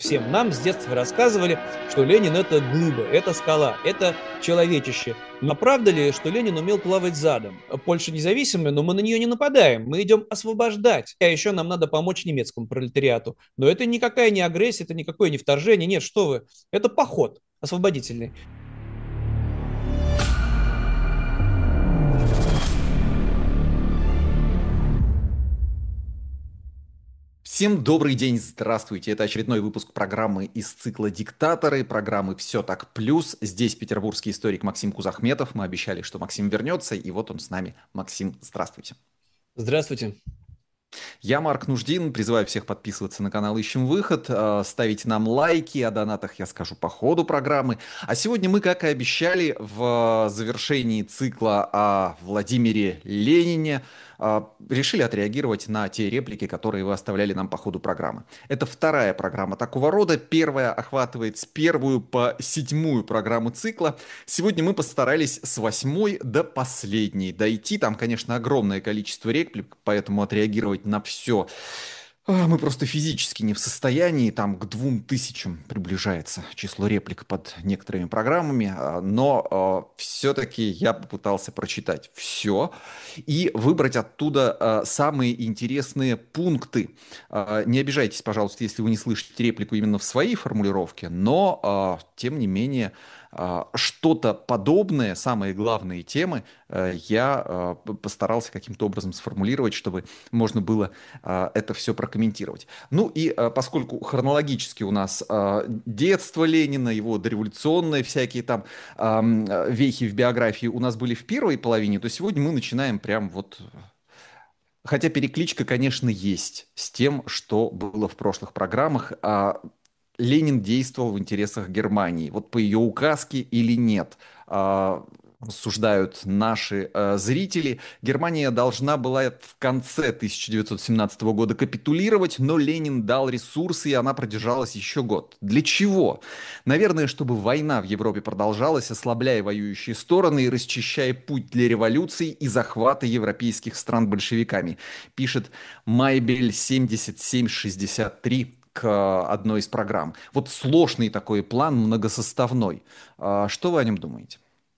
Всем нам с детства рассказывали, что Ленин – это глыба, это скала, это человечище. Но правда ли, что Ленин умел плавать задом? Польша независимая, но мы на нее не нападаем, мы идем освобождать. А еще нам надо помочь немецкому пролетариату. Но это никакая не агрессия, это никакое не вторжение. Нет, что вы, это поход освободительный. Всем добрый день, здравствуйте. Это очередной выпуск программы из цикла «Диктаторы», программы «Все так плюс». Здесь петербургский историк Максим Кузахметов. Мы обещали, что Максим вернется, и вот он с нами. Максим, здравствуйте. Здравствуйте. Я Марк Нуждин, призываю всех подписываться на канал «Ищем выход», ставить нам лайки, о донатах я скажу по ходу программы. А сегодня мы, как и обещали, в завершении цикла о Владимире Ленине решили отреагировать на те реплики, которые вы оставляли нам по ходу программы. Это вторая программа такого рода. Первая охватывает с первую по седьмую программу цикла. Сегодня мы постарались с восьмой до последней дойти. Там, конечно, огромное количество реплик, поэтому отреагировать на все мы просто физически не в состоянии. Там к 2000 приближается число реплик под некоторыми программами, но все-таки я попытался прочитать все и выбрать оттуда самые интересные пункты. Не обижайтесь, пожалуйста, если вы не слышите реплику именно в своей формулировке, но тем не менее что-то подобное, самые главные темы, я постарался каким-то образом сформулировать, чтобы можно было это все прокомментировать. Ну и поскольку хронологически у нас детство Ленина, его дореволюционные всякие там вехи в биографии у нас были в первой половине, то сегодня мы начинаем прям вот. Хотя перекличка, конечно, есть с тем, что было в прошлых программах. Ленин действовал в интересах Германии. Вот по ее указке или нет, рассуждают наши зрители. Германия должна была в конце 1917 года капитулировать, но Ленин дал ресурсы, и она продержалась еще год. Для чего? Наверное, чтобы война в Европе продолжалась, ослабляя воюющие стороны и расчищая путь для революции и захвата европейских стран большевиками, пишет Майбель 7763 к одной из программ. Вот сложный такой план, многосоставной. Что вы о нем думаете?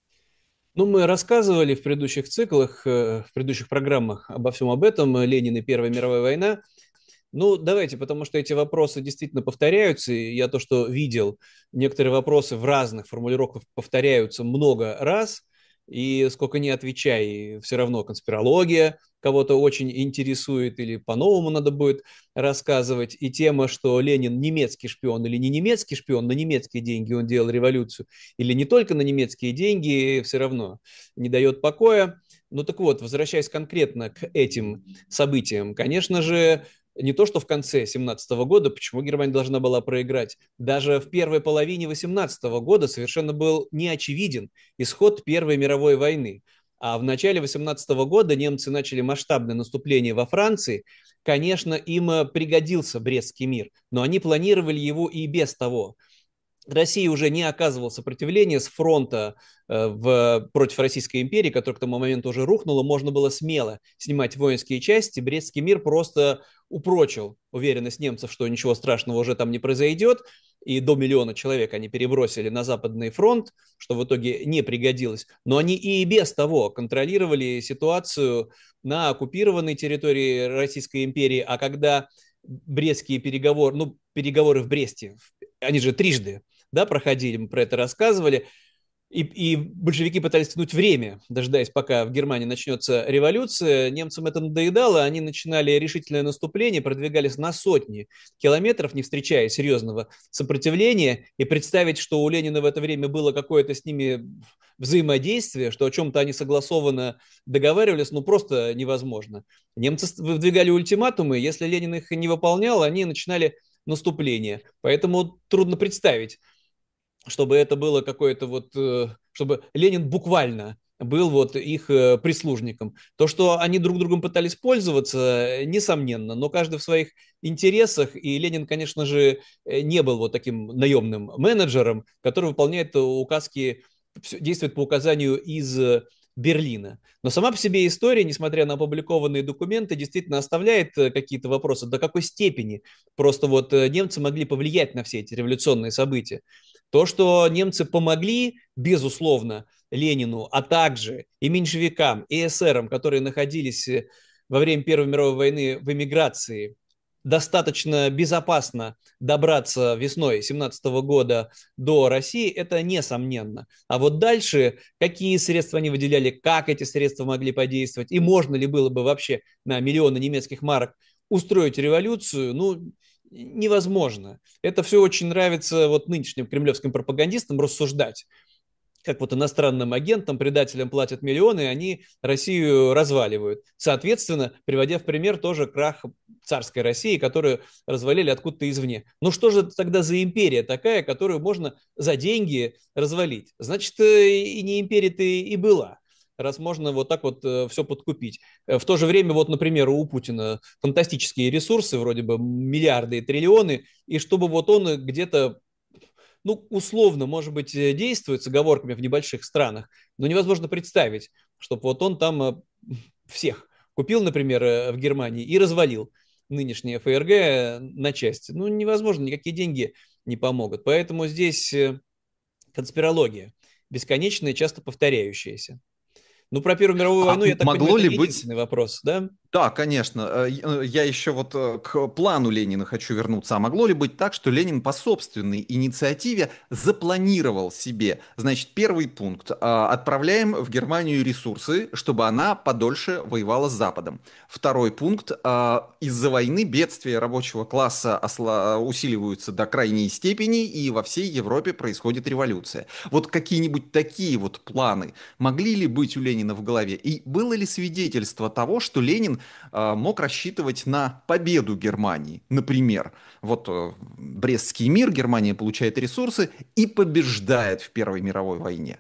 Ну, мы рассказывали в предыдущих циклах, в предыдущих программах обо всем об этом. Ленин и Первая мировая война. Ну, давайте, потому что эти вопросы действительно повторяются. И я то, что видел, некоторые вопросы в разных формулировках повторяются много раз. И сколько ни отвечай, все равно конспирология кого-то очень интересует или по-новому надо будет рассказывать. И тема, что Ленин немецкий шпион или не немецкий шпион, на немецкие деньги он делал революцию, или не только на немецкие деньги, все равно не дает покоя. Ну так вот, возвращаясь конкретно к этим событиям, конечно же, не то, что в конце 17 года, почему Германия должна была проиграть. Даже в первой половине 18 года совершенно был неочевиден исход Первой мировой войны. А в начале 18 года немцы начали масштабное наступление во Франции. Конечно, им пригодился Брестский мир, но они планировали его и без того. Россия уже не оказывала сопротивления с фронта против Российской империи, которая к тому моменту уже рухнула, можно было смело снимать воинские части. Брестский мир просто упрочил уверенность немцев, что ничего страшного уже там не произойдет, и до миллиона человек они перебросили на Западный фронт, что в итоге не пригодилось. Но они и без того контролировали ситуацию на оккупированной территории Российской империи, а когда брестские переговоры, ну, переговоры в Бресте, они же трижды, да, проходили, мы про это рассказывали, и большевики пытались тянуть время, дожидаясь, пока в Германии начнется революция. Немцам это надоедало, они начинали решительное наступление, продвигались на сотни километров, не встречая серьезного сопротивления. И представить, что у Ленина в это время было какое-то с ними взаимодействие, что о чем-то они согласованно договаривались, ну просто невозможно. Немцы выдвигали ультиматумы, если Ленин их не выполнял, они начинали наступление. Поэтому трудно представить, чтобы это было какое-то вот, чтобы Ленин буквально был вот их прислужником. То, что они друг другом пытались пользоваться, несомненно, но каждый в своих интересах, и Ленин, конечно же, не был вот таким наемным менеджером, который выполняет указки, действует по указанию из Берлина. Но сама по себе история, несмотря на опубликованные документы, действительно оставляет какие-то вопросы, до какой степени просто вот немцы могли повлиять на все эти революционные события. То, что немцы помогли, безусловно, Ленину, а также и меньшевикам, и эсерам, которые находились во время Первой мировой войны в эмиграции, достаточно безопасно добраться весной 17 года до России, это несомненно. А вот дальше, какие средства они выделяли, как эти средства могли подействовать, и можно ли было бы вообще на миллионы немецких марок устроить революцию, ну, невозможно. Это все очень нравится вот нынешним кремлевским пропагандистам рассуждать, как вот иностранным агентам, предателям платят миллионы, и они Россию разваливают. Соответственно, приводя в пример тоже крах царской России, которую развалили откуда-то извне. Ну что же тогда за империя такая, которую можно за деньги развалить? Значит, и не империя-то и была, раз можно вот так вот все подкупить. В то же время, вот, например, у Путина фантастические ресурсы, вроде бы миллиарды и триллионы, и чтобы вот он где-то, ну, условно, может быть, действует с оговорками в небольших странах, но невозможно представить, чтобы вот он там всех купил, например, в Германии и развалил нынешнее ФРГ на части. Ну, невозможно, никакие деньги не помогут. Поэтому здесь конспирология, бесконечная, часто повторяющаяся. Ну, про Первую мировую войну, я так понимаю, Могло это ли не быть... единственный вопрос, да? Да, конечно. Я еще вот к плану Ленина хочу вернуться. А могло ли быть так, что Ленин по собственной инициативе запланировал себе, значит, первый пункт, отправляем в Германию ресурсы, чтобы она подольше воевала с Западом. Второй пункт, из-за войны бедствия рабочего класса усиливаются до крайней степени, и во всей Европе происходит революция. Вот какие-нибудь такие вот планы могли ли быть у Ленина в голове? И было ли свидетельство того, что Ленин мог рассчитывать на победу Германии? Например, вот Брестский мир, Германия получает ресурсы и побеждает в Первой мировой войне.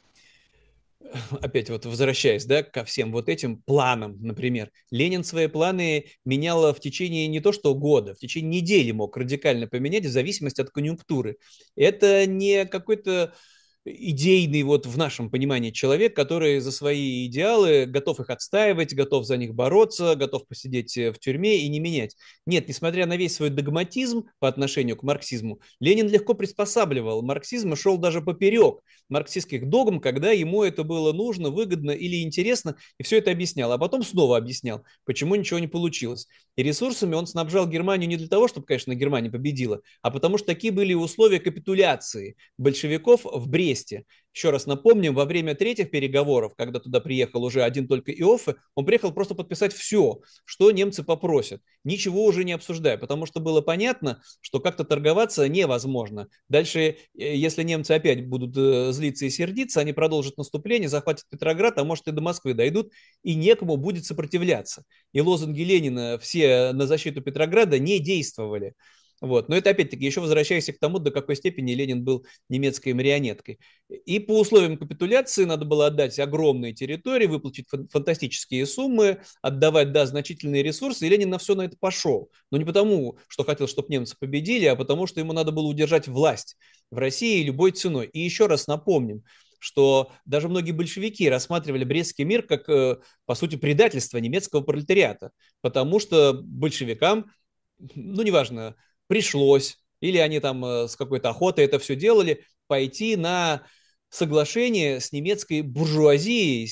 Опять вот возвращаясь, да, ко всем вот этим планам, например, Ленин свои планы менял в течение не то что года, в течение недели мог радикально поменять в зависимости от конъюнктуры. Это не какой-то идейный вот в нашем понимании человек, который за свои идеалы готов их отстаивать, готов за них бороться, готов посидеть в тюрьме и не менять. Нет, несмотря на весь свой догматизм по отношению к марксизму, Ленин легко приспосабливал марксизм и шел даже поперек марксистских догм, когда ему это было нужно, выгодно или интересно, и все это объяснял. А потом снова объяснял, почему ничего не получилось. И ресурсами он снабжал Германию не для того, чтобы, конечно, Германия победила, а потому что такие были условия капитуляции большевиков в Бресте. Еще раз напомним, во время третьих переговоров, когда туда приехал уже один только Иоффе, он приехал просто подписать все, что немцы попросят, ничего уже не обсуждая, потому что было понятно, что как-то торговаться невозможно. Дальше, если немцы опять будут злиться и сердиться, они продолжат наступление, захватят Петроград, а может и до Москвы дойдут, и некому будет сопротивляться. И лозунги Ленина все на защиту Петрограда не действовали. Вот. Но это опять-таки еще возвращаясь к тому, до какой степени Ленин был немецкой марионеткой. И по условиям капитуляции надо было отдать огромные территории, выплатить фантастические суммы, отдавать, да, значительные ресурсы, и Ленин на все на это пошел. Но не потому, что хотел, чтобы немцы победили, а потому, что ему надо было удержать власть в России любой ценой. И еще раз напомним, что даже многие большевики рассматривали Брестский мир как, по сути, предательство немецкого пролетариата, потому что большевикам, ну, неважно, пришлось, или они там с какой-то охотой это все делали, пойти на соглашение с немецкой буржуазией,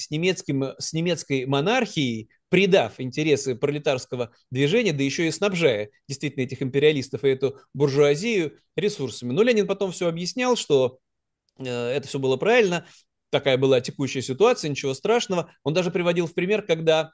с немецкой монархией, придав интересы пролетарского движения, да еще и снабжая действительно этих империалистов и эту буржуазию ресурсами. Но Ленин потом все объяснял, что это все было правильно, такая была текущая ситуация, ничего страшного. Он даже приводил в пример, когда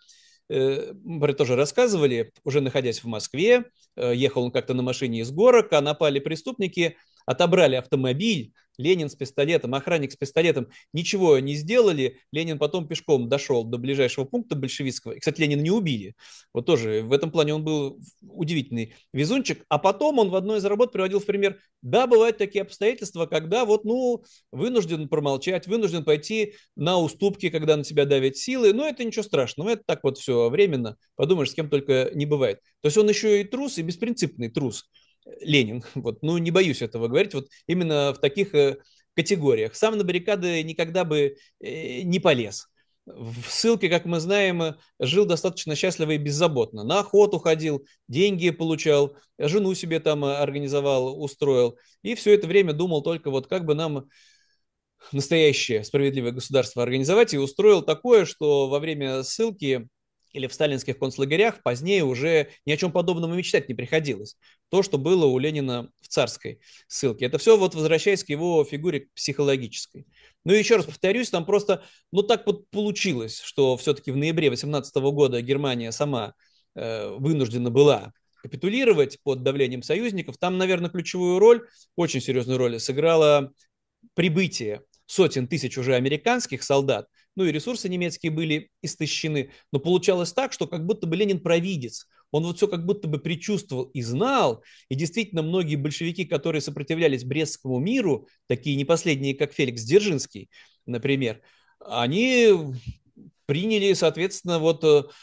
мы тоже рассказывали, уже находясь в Москве, ехал он как-то на машине из горок, а напали преступники, отобрали автомобиль, Ленин с пистолетом, охранник с пистолетом, ничего не сделали. Ленин потом пешком дошел до ближайшего пункта большевистского. И, кстати, Ленина не убили. Вот тоже в этом плане он был удивительный везунчик. А потом он в одной из работ приводил в пример, да, бывают такие обстоятельства, когда вот, ну, вынужден промолчать, вынужден пойти на уступки, когда на тебя давят силы. Но это ничего страшного, это так вот все временно. Подумаешь, с кем только не бывает. То есть он еще и трус, и беспринципный трус. Ленин. Вот, ну, не боюсь этого говорить. Вот именно в таких категориях. Сам на баррикады никогда бы не полез. В ссылке, как мы знаем, жил достаточно счастливо и беззаботно. На охоту ходил, деньги получал, жену себе там организовал, устроил. И все это время думал только вот как бы нам настоящее справедливое государство организовать, и устроил такое, что во время ссылки или в сталинских концлагерях позднее уже ни о чем подобном и мечтать не приходилось. То, что было у Ленина в царской ссылке. Это все вот возвращаясь к его фигуре психологической. Ну и еще раз повторюсь, там просто, ну так вот получилось, что все-таки в ноябре 18 года Германия сама вынуждена была капитулировать под давлением союзников. Там, наверное, ключевую роль, очень серьезную роль сыграла прибытие сотен тысяч уже американских солдат, ну и ресурсы немецкие были истощены, но получалось так, что как будто бы Ленин провидец, он вот все как будто бы предчувствовал и знал, и действительно многие большевики, которые сопротивлялись Брестскому миру, такие не последние, как Феликс Дзержинский, например, они приняли, соответственно, вот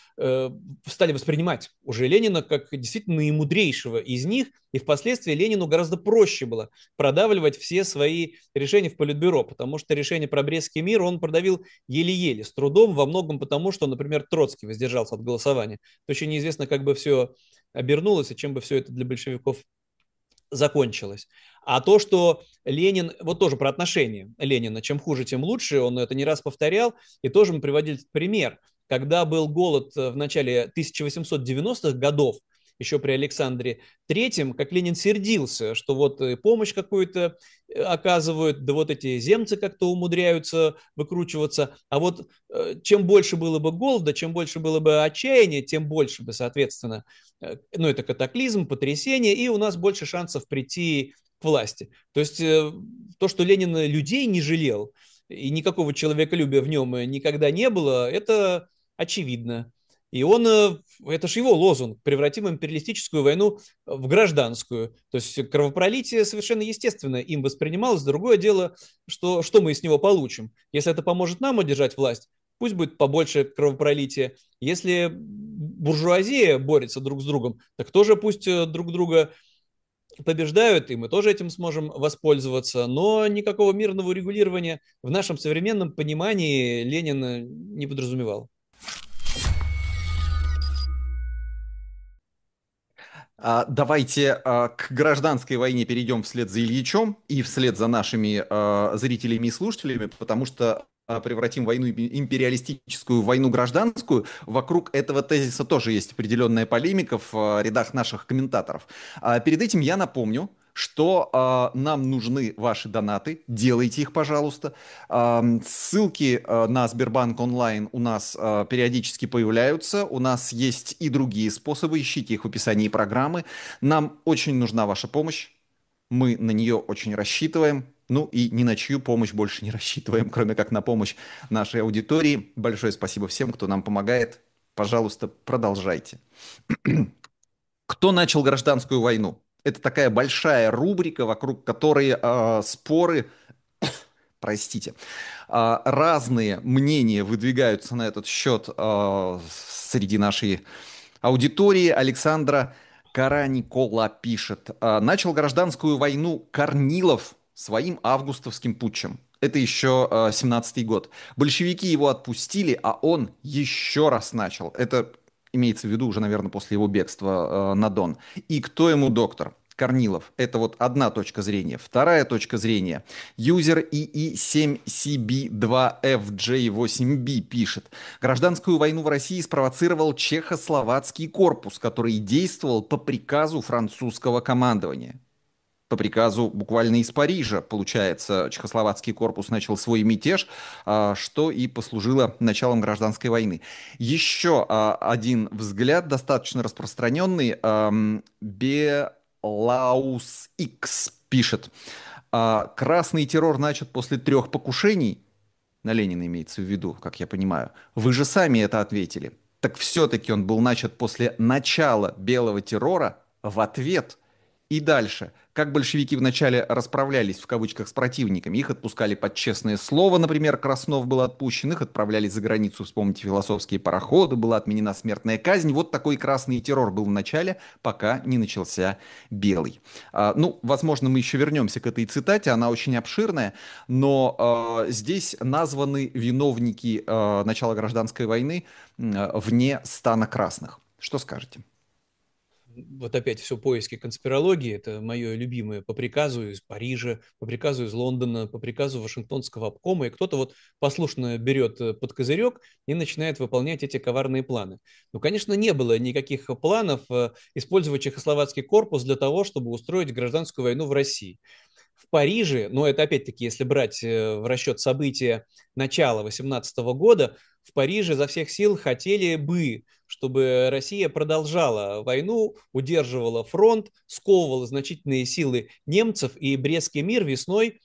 стали воспринимать уже Ленина как действительно наимудрейшего из них, и впоследствии Ленину гораздо проще было продавливать все свои решения в Политбюро, потому что решение про Брестский мир он продавил еле-еле, с трудом, во многом потому, что, например, Троцкий воздержался от голосования. То еще неизвестно, как бы все обернулось и чем бы все это для большевиков закончилось. А то, что Ленин, вот тоже про отношения Ленина, чем хуже, тем лучше, он это не раз повторял, и тоже мы приводили пример, когда был голод в начале 1890-х годов, еще при Александре Третьем, как Ленин сердился, что вот помощь какую-то оказывают, да вот эти земцы как-то умудряются выкручиваться, а вот чем больше было бы голода, чем больше было бы отчаяния, тем больше бы, соответственно, ну это катаклизм, потрясение, и у нас больше шансов прийти к власти. То есть то, что Ленин людей не жалел, и никакого человеколюбия в нем никогда не было, это очевидно. И он, это же его лозунг, превратим империалистическую войну в гражданскую. То есть кровопролитие совершенно естественно им воспринималось. Другое дело, что мы с него получим. Если это поможет нам удержать власть, пусть будет побольше кровопролития. Если буржуазия борется друг с другом, так тоже пусть друг друга побеждают, и мы тоже этим сможем воспользоваться. Но никакого мирного урегулирования в нашем современном понимании Ленин не подразумевал. Давайте к гражданской войне перейдем вслед за Ильичом и вслед за нашими зрителями и слушателями, потому что превратим войну империалистическую в войну гражданскую. Вокруг этого тезиса тоже есть определенная полемика в рядах наших комментаторов. Перед этим я напомню, что нам нужны ваши донаты. Делайте их, пожалуйста. Ссылки на Сбербанк онлайн у нас периодически появляются. У нас есть и другие способы. Ищите их в описании программы. Нам очень нужна ваша помощь. Мы на нее очень рассчитываем. Ну и ни на чью помощь больше не рассчитываем, кроме как на помощь нашей аудитории. Большое спасибо всем, кто нам помогает. Пожалуйста, продолжайте. Кто начал гражданскую войну? Это такая большая рубрика, вокруг которой споры, простите, разные мнения выдвигаются на этот счет среди нашей аудитории. Александра Караникола пишет. Начал гражданскую войну Корнилов своим августовским путчем. Это еще 17-й год. Большевики его отпустили, а он еще раз начал. Это имеется в виду уже, наверное, после его бегства на Дон. И кто ему доктор? Корнилов. Это вот одна точка зрения. Вторая точка зрения. Юзер II7CB2FJ8B пишет. Гражданскую войну в России спровоцировал Чехословацкий корпус, который действовал по приказу французского командования. По приказу буквально из Парижа, получается, Чехословацкий корпус начал свой мятеж, что и послужило началом гражданской войны. Еще один взгляд, достаточно распространенный. Белаус X пишет. Красный террор начат после 3 покушений, на Ленина имеется в виду, как я понимаю. Вы же сами это ответили. Так все-таки он был начат после начала белого террора в ответ. И дальше. Как большевики вначале расправлялись в кавычках с противниками, их отпускали под честное слово, например, Краснов был отпущен, их отправляли за границу, вспомните философские пароходы, была отменена смертная казнь. Вот такой красный террор был в начале, пока не начался белый. Ну, возможно, мы еще вернемся к этой цитате, она очень обширная, но здесь названы виновники начала гражданской войны вне стана красных. Что скажете? Вот опять все поиски конспирологии, это мое любимое, по приказу из Парижа, по приказу из Лондона, по приказу Вашингтонского обкома, и кто-то вот послушно берет под козырек и начинает выполнять эти коварные планы. Ну, конечно, не было никаких планов использовать чехословацкий корпус для того, чтобы устроить гражданскую войну в России. В Париже, но это опять-таки, если брать в расчет события начала 18 года, в Париже изо всех сил хотели бы, чтобы Россия продолжала войну, удерживала фронт, сковывала значительные силы немцев, и Брестский мир весной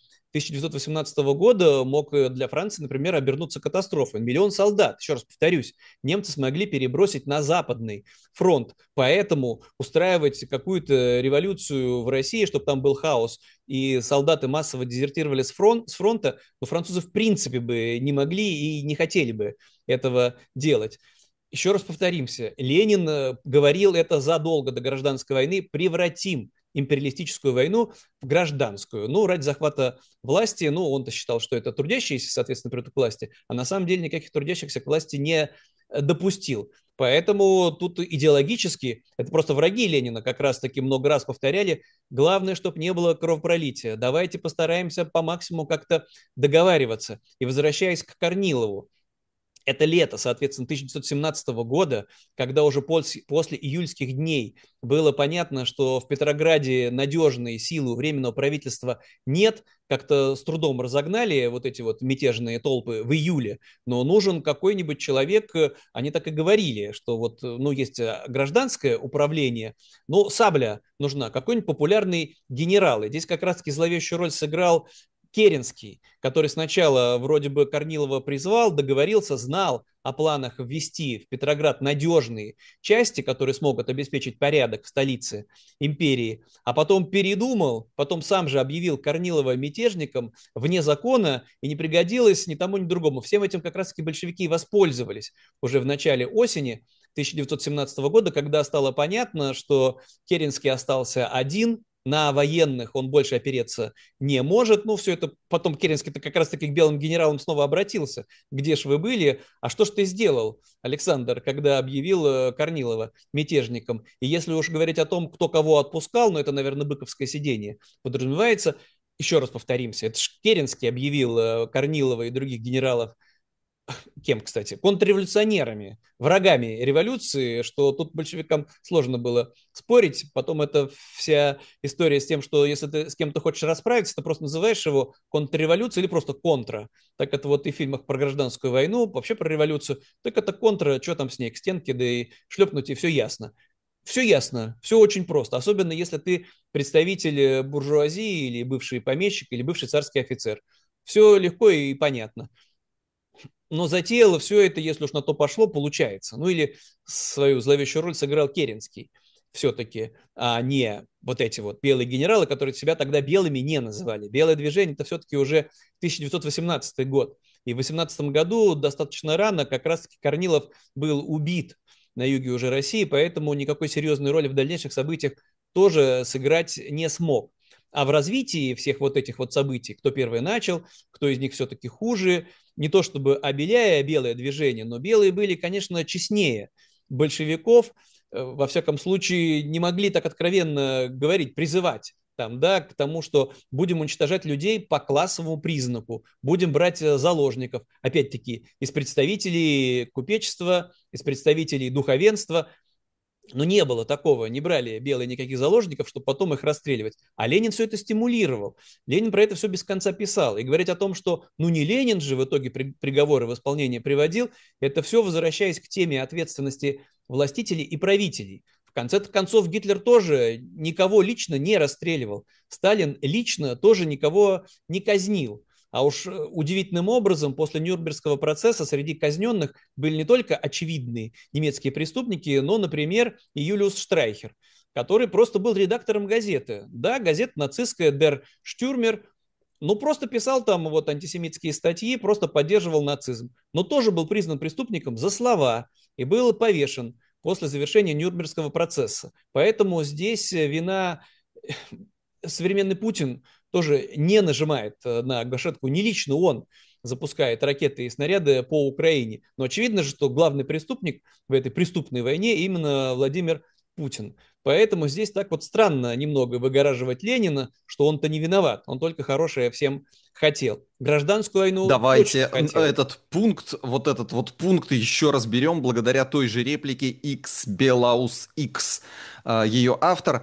1918 года мог для Франции, например, обернуться катастрофой. Миллион солдат, еще раз повторюсь, немцы смогли перебросить на Западный фронт. Поэтому устраивать какую-то революцию в России, чтобы там был хаос, и солдаты массово дезертировали с фронта, но французы в принципе бы не могли и не хотели бы этого делать. Еще раз повторимся, Ленин говорил это задолго до гражданской войны: превратим империалистическую войну в гражданскую. Ну, ради захвата власти, ну, он-то считал, что это трудящиеся, соответственно, придут к власти, а на самом деле никаких трудящихся к власти не допустил. Поэтому тут идеологически, это просто враги Ленина как раз-таки много раз повторяли, главное, чтобы не было кровопролития. Давайте постараемся по максимуму как-то договариваться. И возвращаясь к Корнилову, это лето, соответственно, 1917 года, когда уже после июльских дней было понятно, что в Петрограде надежные силы временного правительства нет, как-то с трудом разогнали вот эти вот мятежные толпы в июле, но нужен какой-нибудь человек, они так и говорили, что вот, ну, есть гражданское управление, но сабля нужна, какой-нибудь популярный генерал. И здесь как раз-таки зловещую роль сыграл Керенский, который сначала вроде бы Корнилова призвал, договорился, знал о планах ввести в Петроград надежные части, которые смогут обеспечить порядок в столице империи, а потом передумал, потом сам же объявил Корнилова мятежником вне закона, и не пригодилось ни тому, ни другому. Всем этим как раз-таки большевики воспользовались уже в начале осени 1917 года, когда стало понятно, что Керенский остался один, на военных он больше опереться не может. Ну, все это потом Керенский-то как раз-таки к белым генералам снова обратился. Где ж вы были? А что ж ты сделал, Александр, когда объявил Корнилова мятежником? И если уж говорить о том, кто кого отпускал, ну, это, наверное, быковское сидение подразумевается. Еще раз повторимся, это ж Керенский объявил Корнилова и других генералов кем, кстати? Контрреволюционерами, врагами революции, что тут большевикам сложно было спорить. Потом это вся история с тем, что если ты с кем-то хочешь расправиться, ты просто называешь его контрреволюцией или просто контра. Так это вот и в фильмах про гражданскую войну, вообще про революцию. Так это контра, что там с ней, к стенке, да и шлепнуть, и все ясно. Все ясно, все очень просто, особенно если ты представитель буржуазии или бывший помещик или бывший царский офицер. Все легко и понятно. Но затеяло все это, если уж на то пошло, получается. Ну или свою зловещую роль сыграл Керенский все-таки, а не вот эти вот белые генералы, которые себя тогда белыми не называли. Белое движение – это все-таки уже 1918 год. И в 18 году достаточно рано как раз-таки Корнилов был убит на юге уже России, поэтому никакой серьезной роли в дальнейших событиях тоже сыграть не смог. А в развитии всех вот этих вот событий, кто первый начал, кто из них все-таки хуже, не то чтобы обеляя белое движение, но белые были, конечно, честнее большевиков, во всяком случае, не могли так откровенно говорить, призывать там, да, к тому, что будем уничтожать людей по классовому признаку, будем брать заложников, опять-таки, из представителей купечества, из представителей духовенства. Но не было такого, не брали белые никаких заложников, чтобы потом их расстреливать. А Ленин все это стимулировал. Ленин про это все без конца писал. И говорить о том, что ну не Ленин же в итоге приговоры в исполнение приводил, это все возвращаясь к теме ответственности властителей и правителей. В конце концов, Гитлер тоже никого лично не расстреливал. Сталин лично тоже никого не казнил. А уж удивительным образом после Нюрнбергского процесса среди казненных были не только очевидные немецкие преступники, но, например, и Юлиус Штрайхер. который просто был редактором газеты. Да, газета нацистская Der Stürmer, ну, просто писал там вот антисемитские статьи, просто поддерживал нацизм. Но тоже был признан преступником за слова и был повешен после завершения Нюрнбергского процесса. Поэтому здесь вина современный Путин тоже не нажимает на гашетку, не лично он запускает ракеты и снаряды по Украине. Но очевидно же, что главный преступник в этой преступной войне именно Владимир Путин. Поэтому здесь так вот странно немного выгораживать Ленина, что он-то не виноват, он только хорошее всем хотел. Гражданскую войну точно Давайте хотел. этот вот пункт еще разберем благодаря той же реплике X Белаус X, ее автор.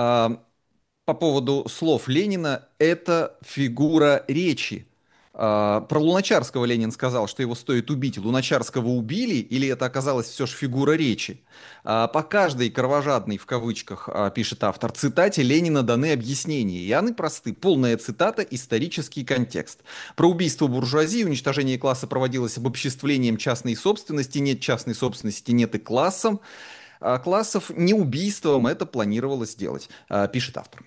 По поводу слов Ленина, это фигура речи. Про Луначарского Ленин сказал, что его стоит убить. Луначарского убили, или это оказалась все же фигура речи? По каждой кровожадной, в кавычках, пишет автор, цитате Ленина даны объяснения. И они просты. Полная цитата, исторический контекст. Про убийство буржуазии, уничтожение класса проводилось обобществлением частной собственности. Нет частной собственности, нет и классов. Не убийством это планировалось сделать, пишет автор.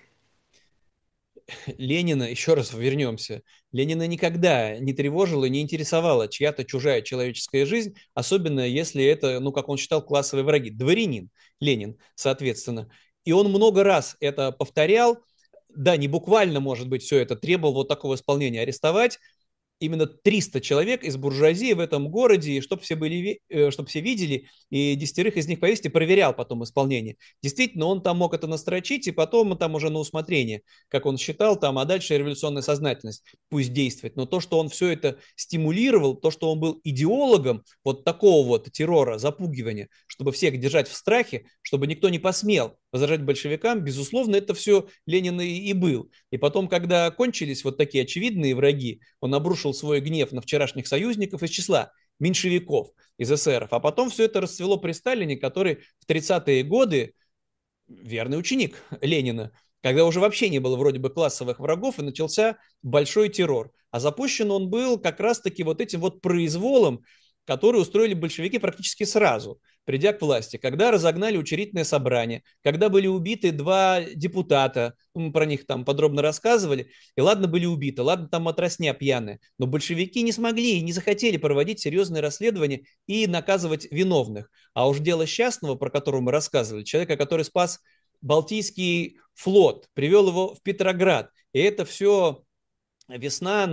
Ленина, еще раз вернемся, Ленина никогда не тревожила, не интересовала чья-то чужая человеческая жизнь, особенно если это, ну, как он считал, классовые враги. Дворянин Ленин, соответственно. И он много раз это повторял, да, не буквально, может быть, все это требовал вот такого исполнения, арестовать именно 300 человек из буржуазии в этом городе, и чтобы все, чтобы все видели, и 10 из них повесить, и проверял потом исполнение. Действительно, он там мог это настрочить, и потом там уже на усмотрение, как он считал, там, а дальше революционная сознательность пусть действует. Но то, что он все это стимулировал, то, что он был идеологом вот такого вот террора, запугивания, чтобы всех держать в страхе, чтобы никто не посмел возражать большевикам, безусловно, это все Ленин и был. И потом, когда кончились вот такие очевидные враги, он обрушил свой гнев на вчерашних союзников из числа меньшевиков из эсеров. А потом все это расцвело при Сталине, который в 30-е годы верный ученик Ленина, когда уже вообще не было вроде бы классовых врагов, и начался большой террор. А запущен он был как раз-таки вот этим вот произволом, который устроили большевики практически сразу, придя к власти, когда разогнали учредительное собрание, когда были убиты 2 депутата, мы про них там подробно рассказывали, и ладно были убиты, ладно там матросня пьяная, но большевики не смогли и не захотели проводить серьезные расследования и наказывать виновных. А уж дело Счастного, про которого мы рассказывали, человека, который спас Балтийский флот, привел его в Петроград, и это все весна,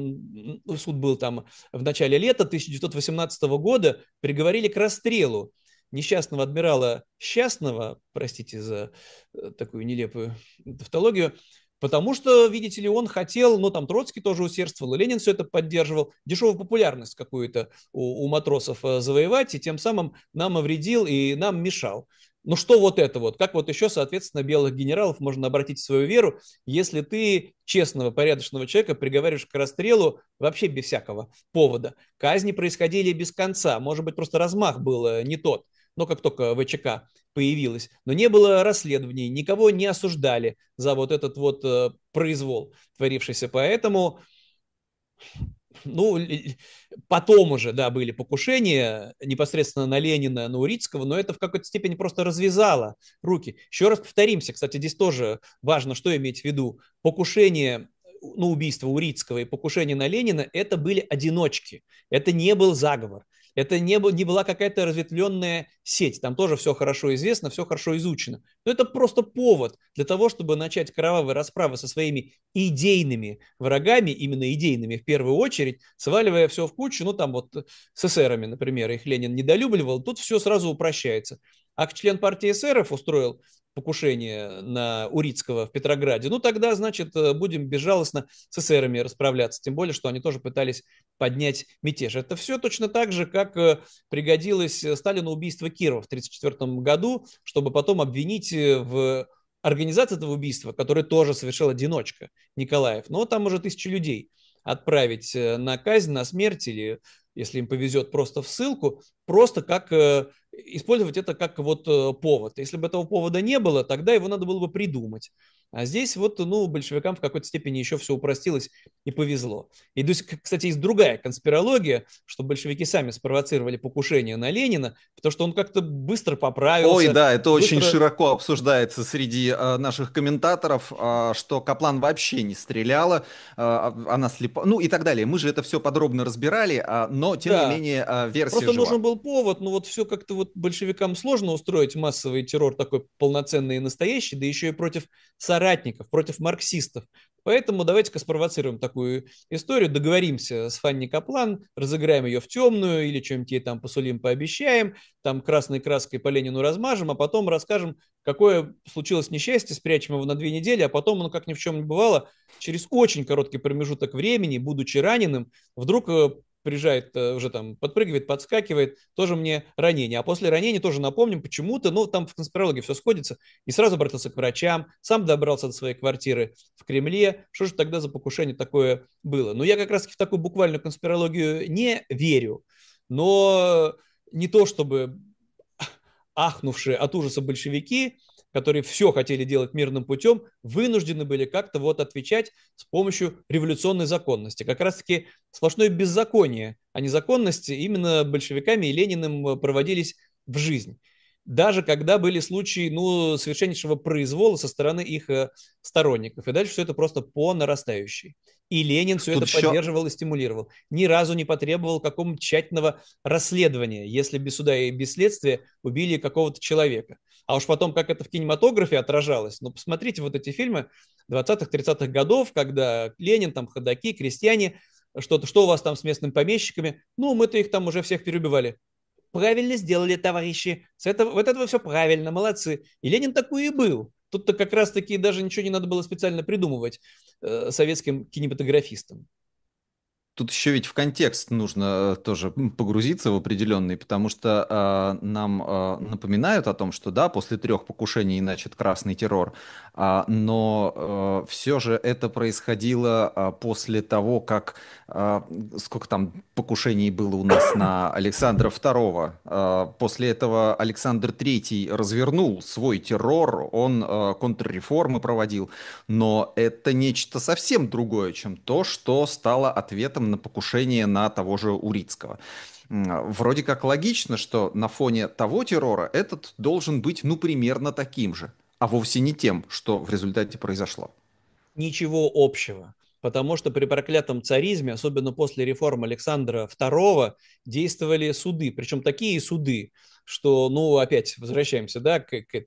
суд был там в начале лета 1918 года, приговорили к расстрелу несчастного адмирала Счастного, простите за такую нелепую тавтологию, потому что, видите ли, он хотел, ну там Троцкий тоже усердствовал, и Ленин все это поддерживал, дешевую популярность какую-то у матросов завоевать, и тем самым нам вредил и нам мешал. Ну что вот это вот? Как вот еще, соответственно, белых генералов можно обратить в свою веру, если ты честного, порядочного человека приговариваешь к расстрелу вообще без всякого повода? Казни происходили без конца, может быть, просто размах был не тот, но как только ВЧК появилась. Но не было расследований, никого не осуждали за вот этот вот произвол, творившийся. Поэтому ну, потом уже, да, были покушения непосредственно на Ленина, на Урицкого, но это в какой-то степени просто развязало руки. Еще раз повторимся, кстати, здесь тоже важно, что иметь в виду. Покушение на убийство Урицкого и покушение на Ленина – это были одиночки, это не был заговор. Это не была какая-то разветвленная сеть. Там тоже все хорошо известно, все хорошо изучено. Но это просто повод для того, чтобы начать кровавые расправы со своими идейными врагами, именно идейными в первую очередь, сваливая все в кучу, ну там вот с эсерами, например, их Ленин недолюбливал, тут все сразу упрощается. А член партии эсеров устроил покушение на Урицкого в Петрограде, ну тогда, значит, будем безжалостно с эсерами расправляться, тем более, что они тоже пытались поднять мятеж. Это все точно так же, как пригодилось Сталину убийство Кирова в 1934 году, чтобы потом обвинить в организации этого убийства, которое тоже совершил одиночка Николаев. Но там уже 1000 людей отправить на казнь, на смерть или, если им повезет, просто в ссылку, просто как использовать это как вот повод. Если бы этого повода не было, тогда его надо было бы придумать. А здесь вот, ну, большевикам в какой-то степени еще все упростилось и повезло. И, кстати, есть другая конспирология, что большевики сами спровоцировали покушение на Ленина, потому что он как-то быстро Ой, поправился, да, это очень быстро... широко обсуждается среди наших комментаторов, что Каплан вообще не стреляла, она слепа, ну и так далее. Мы же это все подробно разбирали, но тем не Да, менее версия просто жива. нужен был повод, но вот все как-то вот большевикам сложно устроить массовый террор такой полноценный и настоящий, да еще и против соратников, против марксистов. Поэтому давайте-ка спровоцируем такую историю, договоримся с Фанни Каплан, разыграем ее в темную или чем-нибудь ей там посулим, пообещаем, там красной краской по Ленину размажем, а потом расскажем, какое случилось несчастье, спрячем его на 2 недели, а потом он, как ни в чем не бывало, через очень короткий промежуток времени, будучи раненым, вдруг приезжает, уже там подпрыгивает, подскакивает, тоже мне ранение. А после ранения тоже напомним почему-то, ну, там в конспирологии все сходится, и сразу обратился к врачам, сам добрался до своей квартиры в Кремле. Что же тогда за покушение такое было? Но я как раз в такую буквальную конспирологию не верю, но не то чтобы ахнувшие от ужаса большевики, которые все хотели делать мирным путем, вынуждены были как-то вот отвечать с помощью революционной законности. Как раз-таки сплошное беззаконие, а не законности именно большевиками и Лениным проводились в жизнь. Даже когда были случаи, ну, совершеннейшего произвола со стороны их сторонников. И дальше все это просто по нарастающей. И Ленин все Тут это еще поддерживал и стимулировал. Ни разу не потребовал какого-то тщательного расследования, если без суда и без следствия убили какого-то человека. А уж потом, как это в кинематографе отражалось, ну, посмотрите вот эти фильмы 20-30-х годов, когда Ленин, там, ходаки, крестьяне, что-то, что у вас там с местными помещиками, ну, мы-то их там уже всех переубивали. Правильно сделали, товарищи. Вот это все правильно, молодцы. И Ленин такой и был. Тут-то как раз-таки даже ничего не надо было специально придумывать советским кинематографистам. Тут еще ведь в контекст нужно тоже погрузиться в определенный, потому что нам напоминают о том, что да, после 3 покушений начат красный террор, но все же это происходило после того, как сколько там покушений было у нас на Александра II. После этого Александр III развернул свой террор, он контрреформы проводил, но это нечто совсем другое, чем то, что стало ответом на покушение на того же Урицкого. Вроде как логично, что на фоне того террора этот должен быть, ну, примерно таким же, а вовсе не тем, что в результате произошло. Ничего общего. Потому что при проклятом царизме, особенно после реформ Александра II, действовали суды. Причем такие суды, что, ну, опять возвращаемся, да,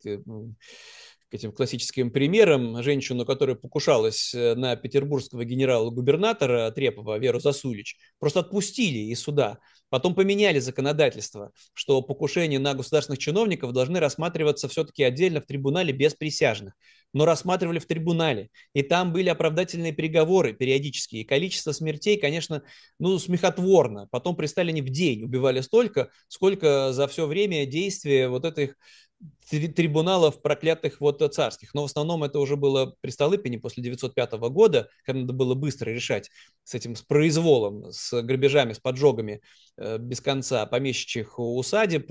к этим классическим примерам. Женщину, которая покушалась на петербургского генерала-губернатора Трепова, Веру Засулич, просто отпустили из суда. Потом поменяли законодательство, что покушения на государственных чиновников должны рассматриваться все-таки отдельно в трибунале без присяжных. Но рассматривали в трибунале. И там были оправдательные приговоры периодические. И количество смертей, конечно, ну, смехотворно. Потом при Сталине в день убивали столько, сколько за все время действия вот этих трибуналов проклятых вот царских. Но в основном это уже было при Столыпине после 905 года, когда надо было быстро решать с этим, с произволом, с грабежами, с поджогами без конца помещичьих усадеб,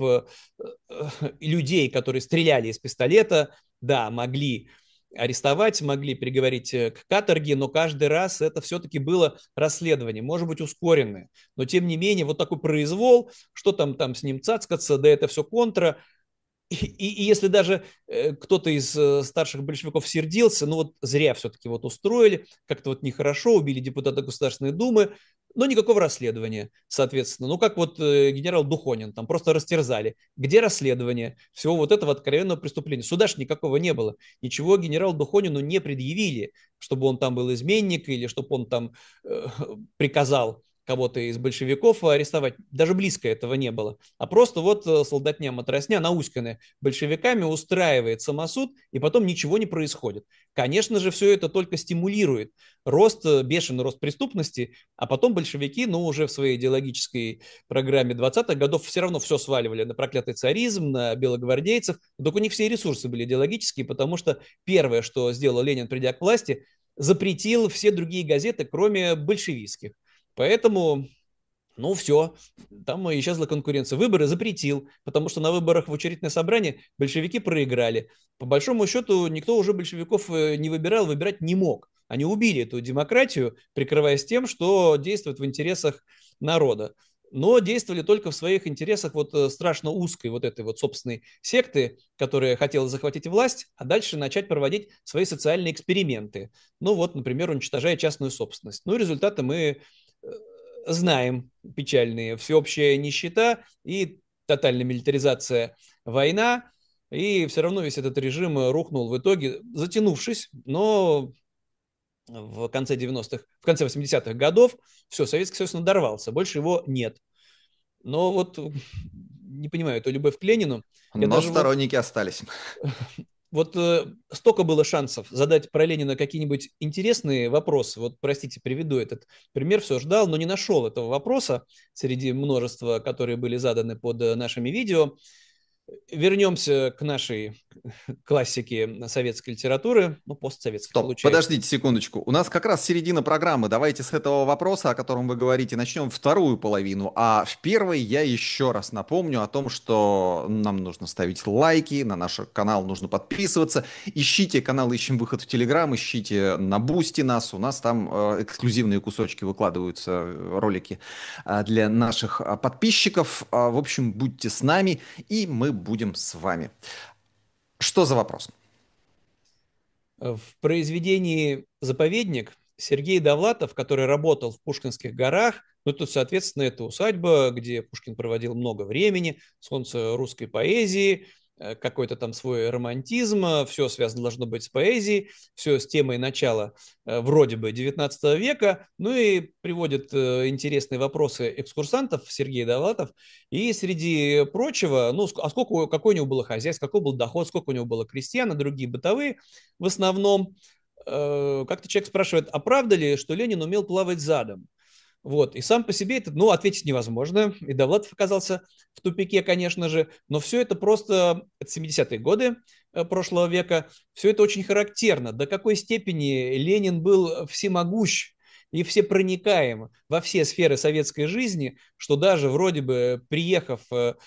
людей, которые стреляли из пистолета, да, могли арестовать, могли приговорить к каторге, но каждый раз это все-таки было расследование, может быть, ускоренное. Но, тем не менее, вот такой произвол, что там с ним цацкаться, да это все контра, и если даже кто-то из старших большевиков сердился, ну вот зря все-таки вот устроили, как-то вот нехорошо, убили депутата Государственной Думы, но никакого расследования, соответственно. Ну как вот генерал Духонин, там просто растерзали. Где расследование всего вот этого откровенного преступления? Суда ж никакого не было. Ничего генералу Духонину не предъявили, чтобы он там был изменник или чтобы он там приказал кого-то из большевиков арестовать. Даже близко этого не было. А просто вот солдатня-матросня, науськанная большевиками, устраивает самосуд, и потом ничего не происходит. Конечно же, все это только стимулирует рост, бешеный рост преступности, а потом большевики, ну, уже в своей идеологической программе 20-х годов все равно все сваливали на проклятый царизм, на белогвардейцев, только у них все ресурсы были идеологические, потому что первое, что сделал Ленин, придя к власти, запретил все другие газеты, кроме большевистских. Поэтому, ну все, там исчезла конкуренция. Выборы запретил, потому что на выборах в учредительное собрание большевики проиграли. По большому счету никто уже большевиков не выбирал, выбирать не мог. Они убили эту демократию, прикрываясь тем, что действует в интересах народа. Но действовали только в своих интересах вот страшно узкой вот этой вот собственной секты, которая хотела захватить власть, а дальше начать проводить свои социальные эксперименты. Ну вот, например, уничтожая частную собственность. Ну и результаты мы знаем печальные. Всеобщая нищета и тотальная милитаризация, война, и все равно весь этот режим рухнул в итоге, затянувшись, но в конце 90-х, в конце 80-х годов все, Советский Союз надорвался, больше его нет. Но вот не понимаю, эту любовь к Ленину. Я Но даже вот сторонники остались. Вот столько было шансов задать про Ленина какие-нибудь интересные вопросы. Вот, простите, приведу этот пример. Все ждал, но не нашел этого вопроса среди множества, которые были заданы под нашими видео. Вернемся к нашей классике советской литературы, ну, постсоветской Стоп, получается. подождите секундочку. У нас как раз середина программы. Давайте с этого вопроса, о котором вы говорите, начнем вторую половину. А в первой я еще раз напомню о том, что нам нужно ставить лайки, на наш канал нужно подписываться. Ищите канал «Ищем выход» в Телеграм, ищите на Бусти нас. У нас там эксклюзивные кусочки выкладываются, ролики для наших подписчиков. В общем, будьте с нами, и мы будем с вами. Что за вопрос? В произведении «Заповедник» Сергей Довлатов, который работал в Пушкинских горах, ну, тут, соответственно, это усадьба, где Пушкин проводил много времени, солнце русской поэзии, какой-то там свой романтизм, все связано должно быть с поэзией, все с темой начала вроде бы XIX века, ну и приводит интересные вопросы экскурсантов Сергей Довлатов, и среди прочего, ну, а сколько, какое у него было хозяйство, какой был доход, сколько у него было крестьян и другие бытовые, в основном, как-то человек спрашивает, а правда ли, что Ленин умел плавать задом? Вот. И сам по себе это, ну, ответить невозможно. И Довлатов оказался в тупике, конечно же. Но все это просто, это 70-е годы прошлого века, все это очень характерно. До какой степени Ленин был всемогущ и всепроникаем во все сферы советской жизни, что даже вроде бы приехав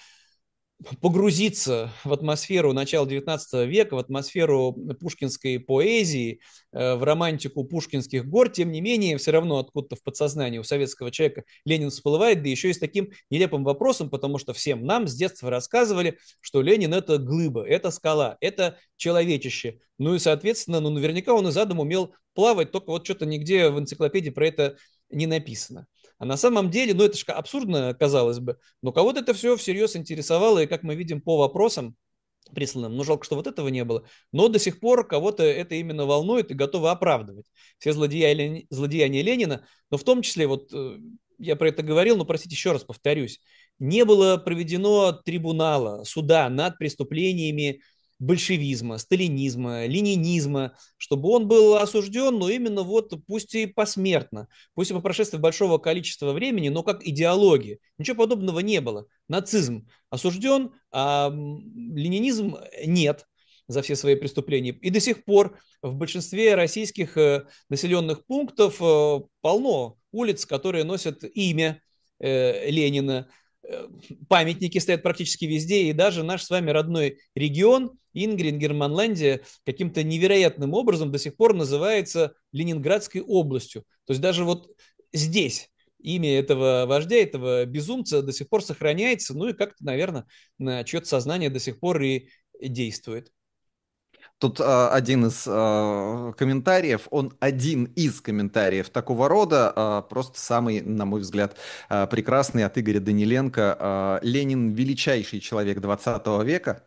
погрузиться в атмосферу начала XIX века, в атмосферу пушкинской поэзии, в романтику пушкинских гор, тем не менее, все равно откуда-то в подсознании у советского человека Ленин всплывает, да еще и с таким нелепым вопросом, потому что всем нам с детства рассказывали, что Ленин – это глыба, это скала, это человечище. Ну и, соответственно, ну, наверняка он и задом умел плавать, только вот что-то нигде в энциклопедии про это не написано. А на самом деле, ну это же абсурдно, казалось бы, но кого-то это все всерьез интересовало, и как мы видим по вопросам присланным, ну жалко, что вот этого не было, но до сих пор кого-то это именно волнует и готовы оправдывать все злодеяния Ленина, но в том числе, вот я про это говорил, но простите, еще раз повторюсь, не было проведено трибунала, суда над преступлениями большевизма, сталинизма, ленинизма, чтобы он был осужден, но именно вот пусть и посмертно, пусть и по прошествии большого количества времени, но как идеология. Ничего подобного не было. Нацизм осужден, а ленинизм нет за все свои преступления. И до сих пор в большинстве российских населенных пунктов полно улиц, которые носят имя Ленина. Памятники стоят практически везде, и даже наш с вами родной регион, Ингрин, Германландия, каким-то невероятным образом до сих пор называется Ленинградской областью. То есть даже вот здесь имя этого вождя, этого безумца до сих пор сохраняется, ну и как-то, наверное, на чье-то сознание до сих пор и действует. Тут один из комментариев, он один из комментариев такого рода, просто самый, на мой взгляд, прекрасный от Игоря Даниленко. Ленин величайший человек 20 века.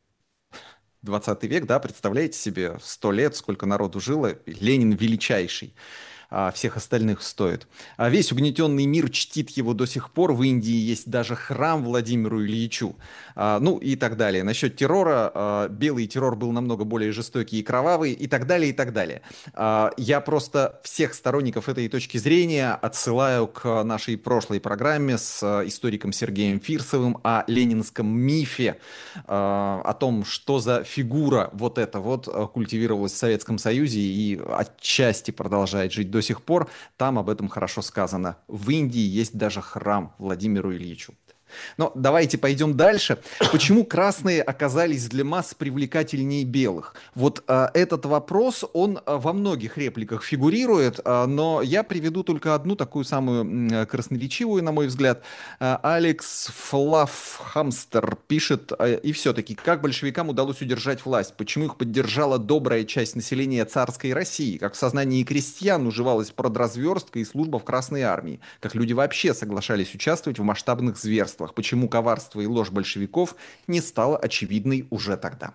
20 век, да, представляете себе, 100 лет, сколько народу жило, Ленин величайший, всех остальных стоит. Весь угнетенный мир чтит его до сих пор. В Индии есть даже храм Владимиру Ильичу. Ну и так далее. Насчет террора. Белый террор был намного более жестокий и кровавый, и так далее, и так далее. Я просто всех сторонников этой точки зрения отсылаю к нашей прошлой программе с историком Сергеем Фирсовым о ленинском мифе, о том, что за фигура вот эта вот культивировалась в Советском Союзе и отчасти продолжает жить до сих пор. Там об этом хорошо сказано. В Индии есть даже храм Владимиру Ильичу. Но давайте пойдем дальше. Почему красные оказались для масс привлекательнее белых? Вот этот вопрос, он во многих репликах фигурирует, но я приведу только одну такую самую красноречивую, на мой взгляд. Алекс Флафхамстер пишет, и все-таки, как большевикам удалось удержать власть? Почему их поддержала добрая часть населения царской России? Как в сознании крестьян уживалась продразверстка и служба в Красной армии? Как люди вообще соглашались участвовать в масштабных зверствах? Почему коварство и ложь большевиков не стало очевидной уже тогда?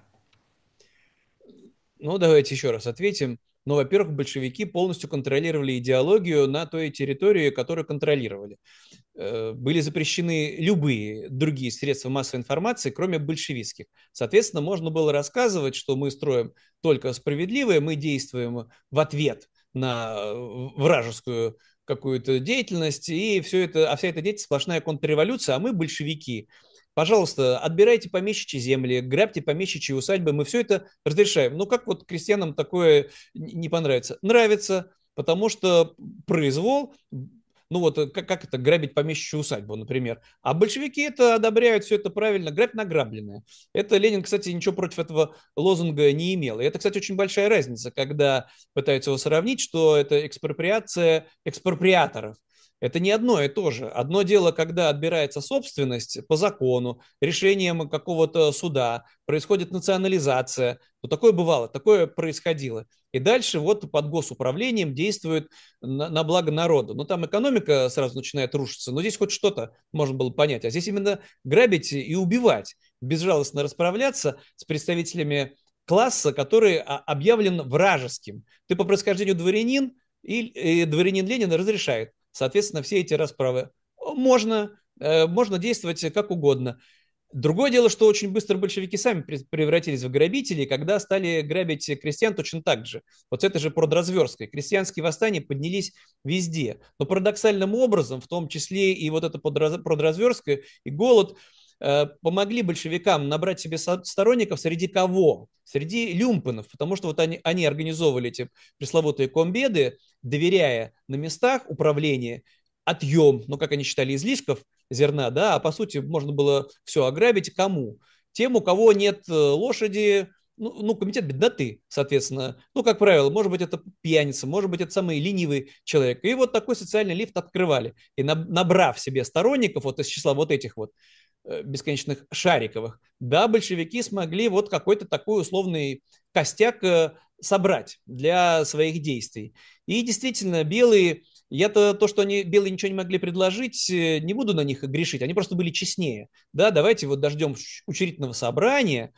Ну, давайте еще раз ответим. Ну, во-первых, большевики полностью контролировали идеологию на той территории, которую контролировали. Были запрещены любые другие средства массовой информации, кроме большевистских. Соответственно, можно было рассказывать, что мы строим только справедливое, мы действуем в ответ на вражескую какую-то деятельность, и все это, а вся эта деятельность сплошная контрреволюция, а мы большевики. Пожалуйста, отбирайте помещичьи земли, грабьте помещичьи усадьбы, мы все это разрешаем. Ну, как вот крестьянам такое не понравится? Нравится, потому что произвол, ну вот как это грабить помещичью усадьбу, например. А большевики это одобряют, все это правильно, грабь награбленное. Это Ленин, кстати, ничего против этого лозунга не имел. И это, кстати, очень большая разница, когда пытаются его сравнить, что это экспроприация экспроприаторов. Это не одно и то же. Одно дело, когда отбирается собственность по закону, решением какого-то суда, происходит национализация. Ну, такое бывало, такое происходило. И дальше вот под госуправлением действует на благо народа. Но там экономика сразу начинает рушиться. Но здесь хоть что-то можно было понять. А здесь именно грабить и убивать, безжалостно расправляться с представителями класса, который объявлен вражеским. Ты по происхождению дворянин, и дворянин Ленин разрешает. Соответственно, все эти расправы можно действовать как угодно. Другое дело, что очень быстро большевики сами превратились в грабителей, когда стали грабить крестьян точно так же. Вот это же продразверсткой. Крестьянские восстания поднялись везде. Но парадоксальным образом, в том числе и вот это продразверсткое и голод, помогли большевикам набрать себе сторонников среди кого? Среди люмпенов, потому что вот они организовывали эти пресловутые комбеды, доверяя на местах управления отъем, ну, как они считали, излишков зерна, да, а по сути можно было все ограбить кому? Тем, у кого нет лошади, ну, комитет бедноты, соответственно. Ну, как правило, может быть, это пьяница, может быть, это самый ленивый человек. И вот такой социальный лифт открывали. И набрав себе сторонников вот из числа вот этих вот бесконечных шариковых, да, большевики смогли вот какой-то такой условный костяк собрать для своих действий. И действительно, белые, я-то то, что они белые ничего не могли предложить, не буду на них грешить, они просто были честнее. Да, давайте вот дождем учредительного собрания,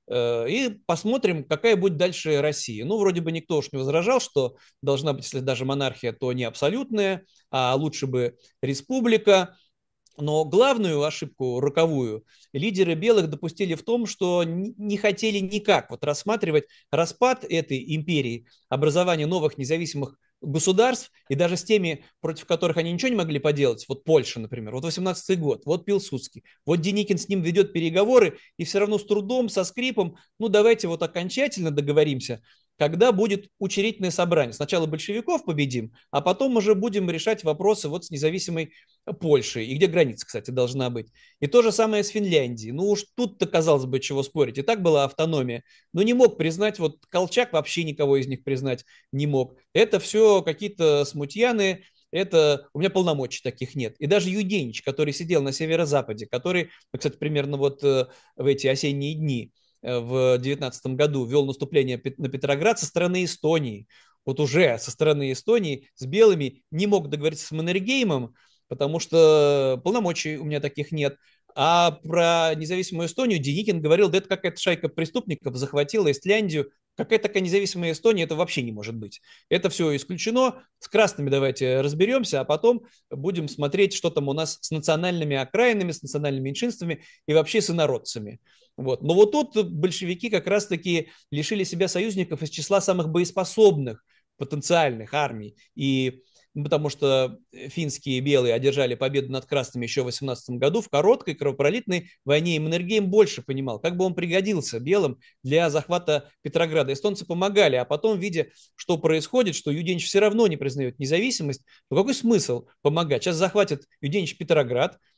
и посмотрим, какая будет дальше Россия. Ну, вроде бы никто уж не возражал, что должна быть, если даже монархия, то не абсолютная, а лучше бы республика. Но главную ошибку, роковую, лидеры белых допустили в том, что не хотели никак вот рассматривать распад этой империи, образование новых независимых государств, и даже с теми, против которых они ничего не могли поделать, вот Польша, например, вот 18-й год, вот Пилсудский, вот Деникин с ним ведет переговоры, и все равно с трудом, со скрипом, ну давайте вот окончательно договоримся, когда будет учредительное собрание. Сначала большевиков победим, а потом уже будем решать вопросы вот с независимой Польшей. И где граница, кстати, должна быть. И то же самое с Финляндией. Ну уж тут-то, казалось бы, чего спорить. И так была автономия. Но не мог признать, вот Колчак вообще никого из них признать не мог. Это все какие-то смутьяны, это у меня полномочий таких нет. И даже Юденич, который сидел на северо-западе, который, кстати, примерно вот в эти осенние дни в 19 году вел наступление на Петроград со стороны Эстонии. Вот уже со стороны Эстонии с белыми не мог договориться с Маннергеймом, потому что полномочий у меня таких нет. А про независимую Эстонию Деникин говорил, да это какая-то шайка преступников захватила Исляндию. Какая такая независимая Эстония, это вообще не может быть. Это все исключено. С красными давайте разберемся, а потом будем смотреть, что там у нас с национальными окраинами, с национальными меньшинствами и вообще с инородцами. Вот. Но вот тут большевики как раз-таки лишили себя союзников из числа самых боеспособных потенциальных армий. И потому что финские белые одержали победу над красными еще в 18 году в короткой кровопролитной войне, и Маннергейм больше понимал, как бы он пригодился белым для захвата Петрограда. Эстонцы помогали, а потом, видя, что происходит, что Юденич все равно не признает независимость, то какой смысл помогать? Сейчас захватят Юденич Петроград,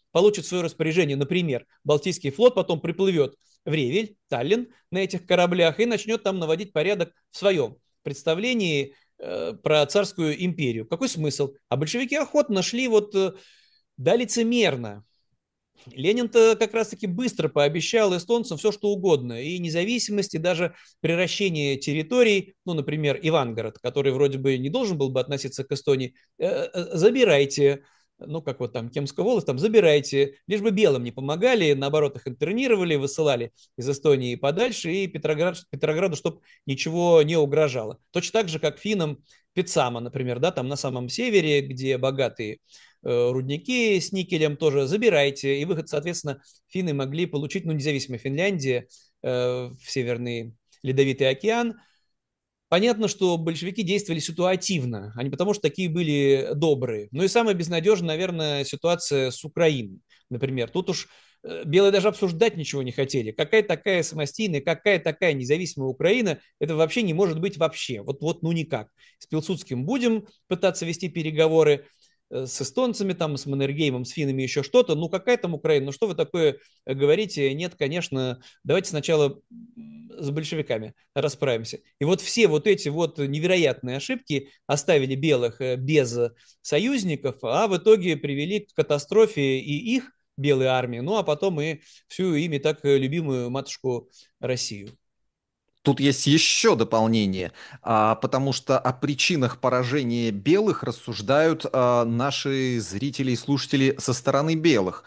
получит в свое распоряжение, например, Балтийский флот, потом приплывет в Ревель, Таллин на этих кораблях и начнет там наводить порядок в своем представлении про царскую империю. Какой смысл? А большевики охотно шли да, лицемерно. Ленин-то как раз-таки быстро пообещал эстонцам все, что угодно, и независимость, и даже приращение территорий, ну, например, Ивангород, который вроде бы не должен был бы относиться к Эстонии, забирайте, ну, как вот там Кемская волость, там забирайте, лишь бы белым не помогали, наоборот, их интернировали, высылали из Эстонии подальше, и Петрограду, чтобы ничего не угрожало. Точно так же, как финнам Пицама, например, да, там на самом севере, где богатые рудники с никелем тоже забирайте. И выход, соответственно, финны могли получить, ну, независимо Финляндия, в Северный Ледовитый океан. Понятно, что большевики действовали ситуативно, а не потому, что такие были добрые. Ну и самая безнадежная, наверное, ситуация с Украиной, например. Тут уж белые даже обсуждать ничего не хотели. Какая такая самостийная, какая такая независимая Украина, это вообще не может быть вообще. Ну никак. С Пилсудским будем пытаться вести переговоры, с эстонцами, там, с Маннергеймом, с финнами, еще что-то. Ну, какая там Украина? Ну, что вы такое говорите? Нет, конечно, давайте сначала с большевиками расправимся. И вот все вот эти вот невероятные ошибки оставили белых без союзников, а в итоге привели к катастрофе и их белой армии, ну, а потом и всю ими так любимую матушку Россию. Тут есть еще дополнение, потому что о причинах поражения белых рассуждают наши зрители и слушатели со стороны белых.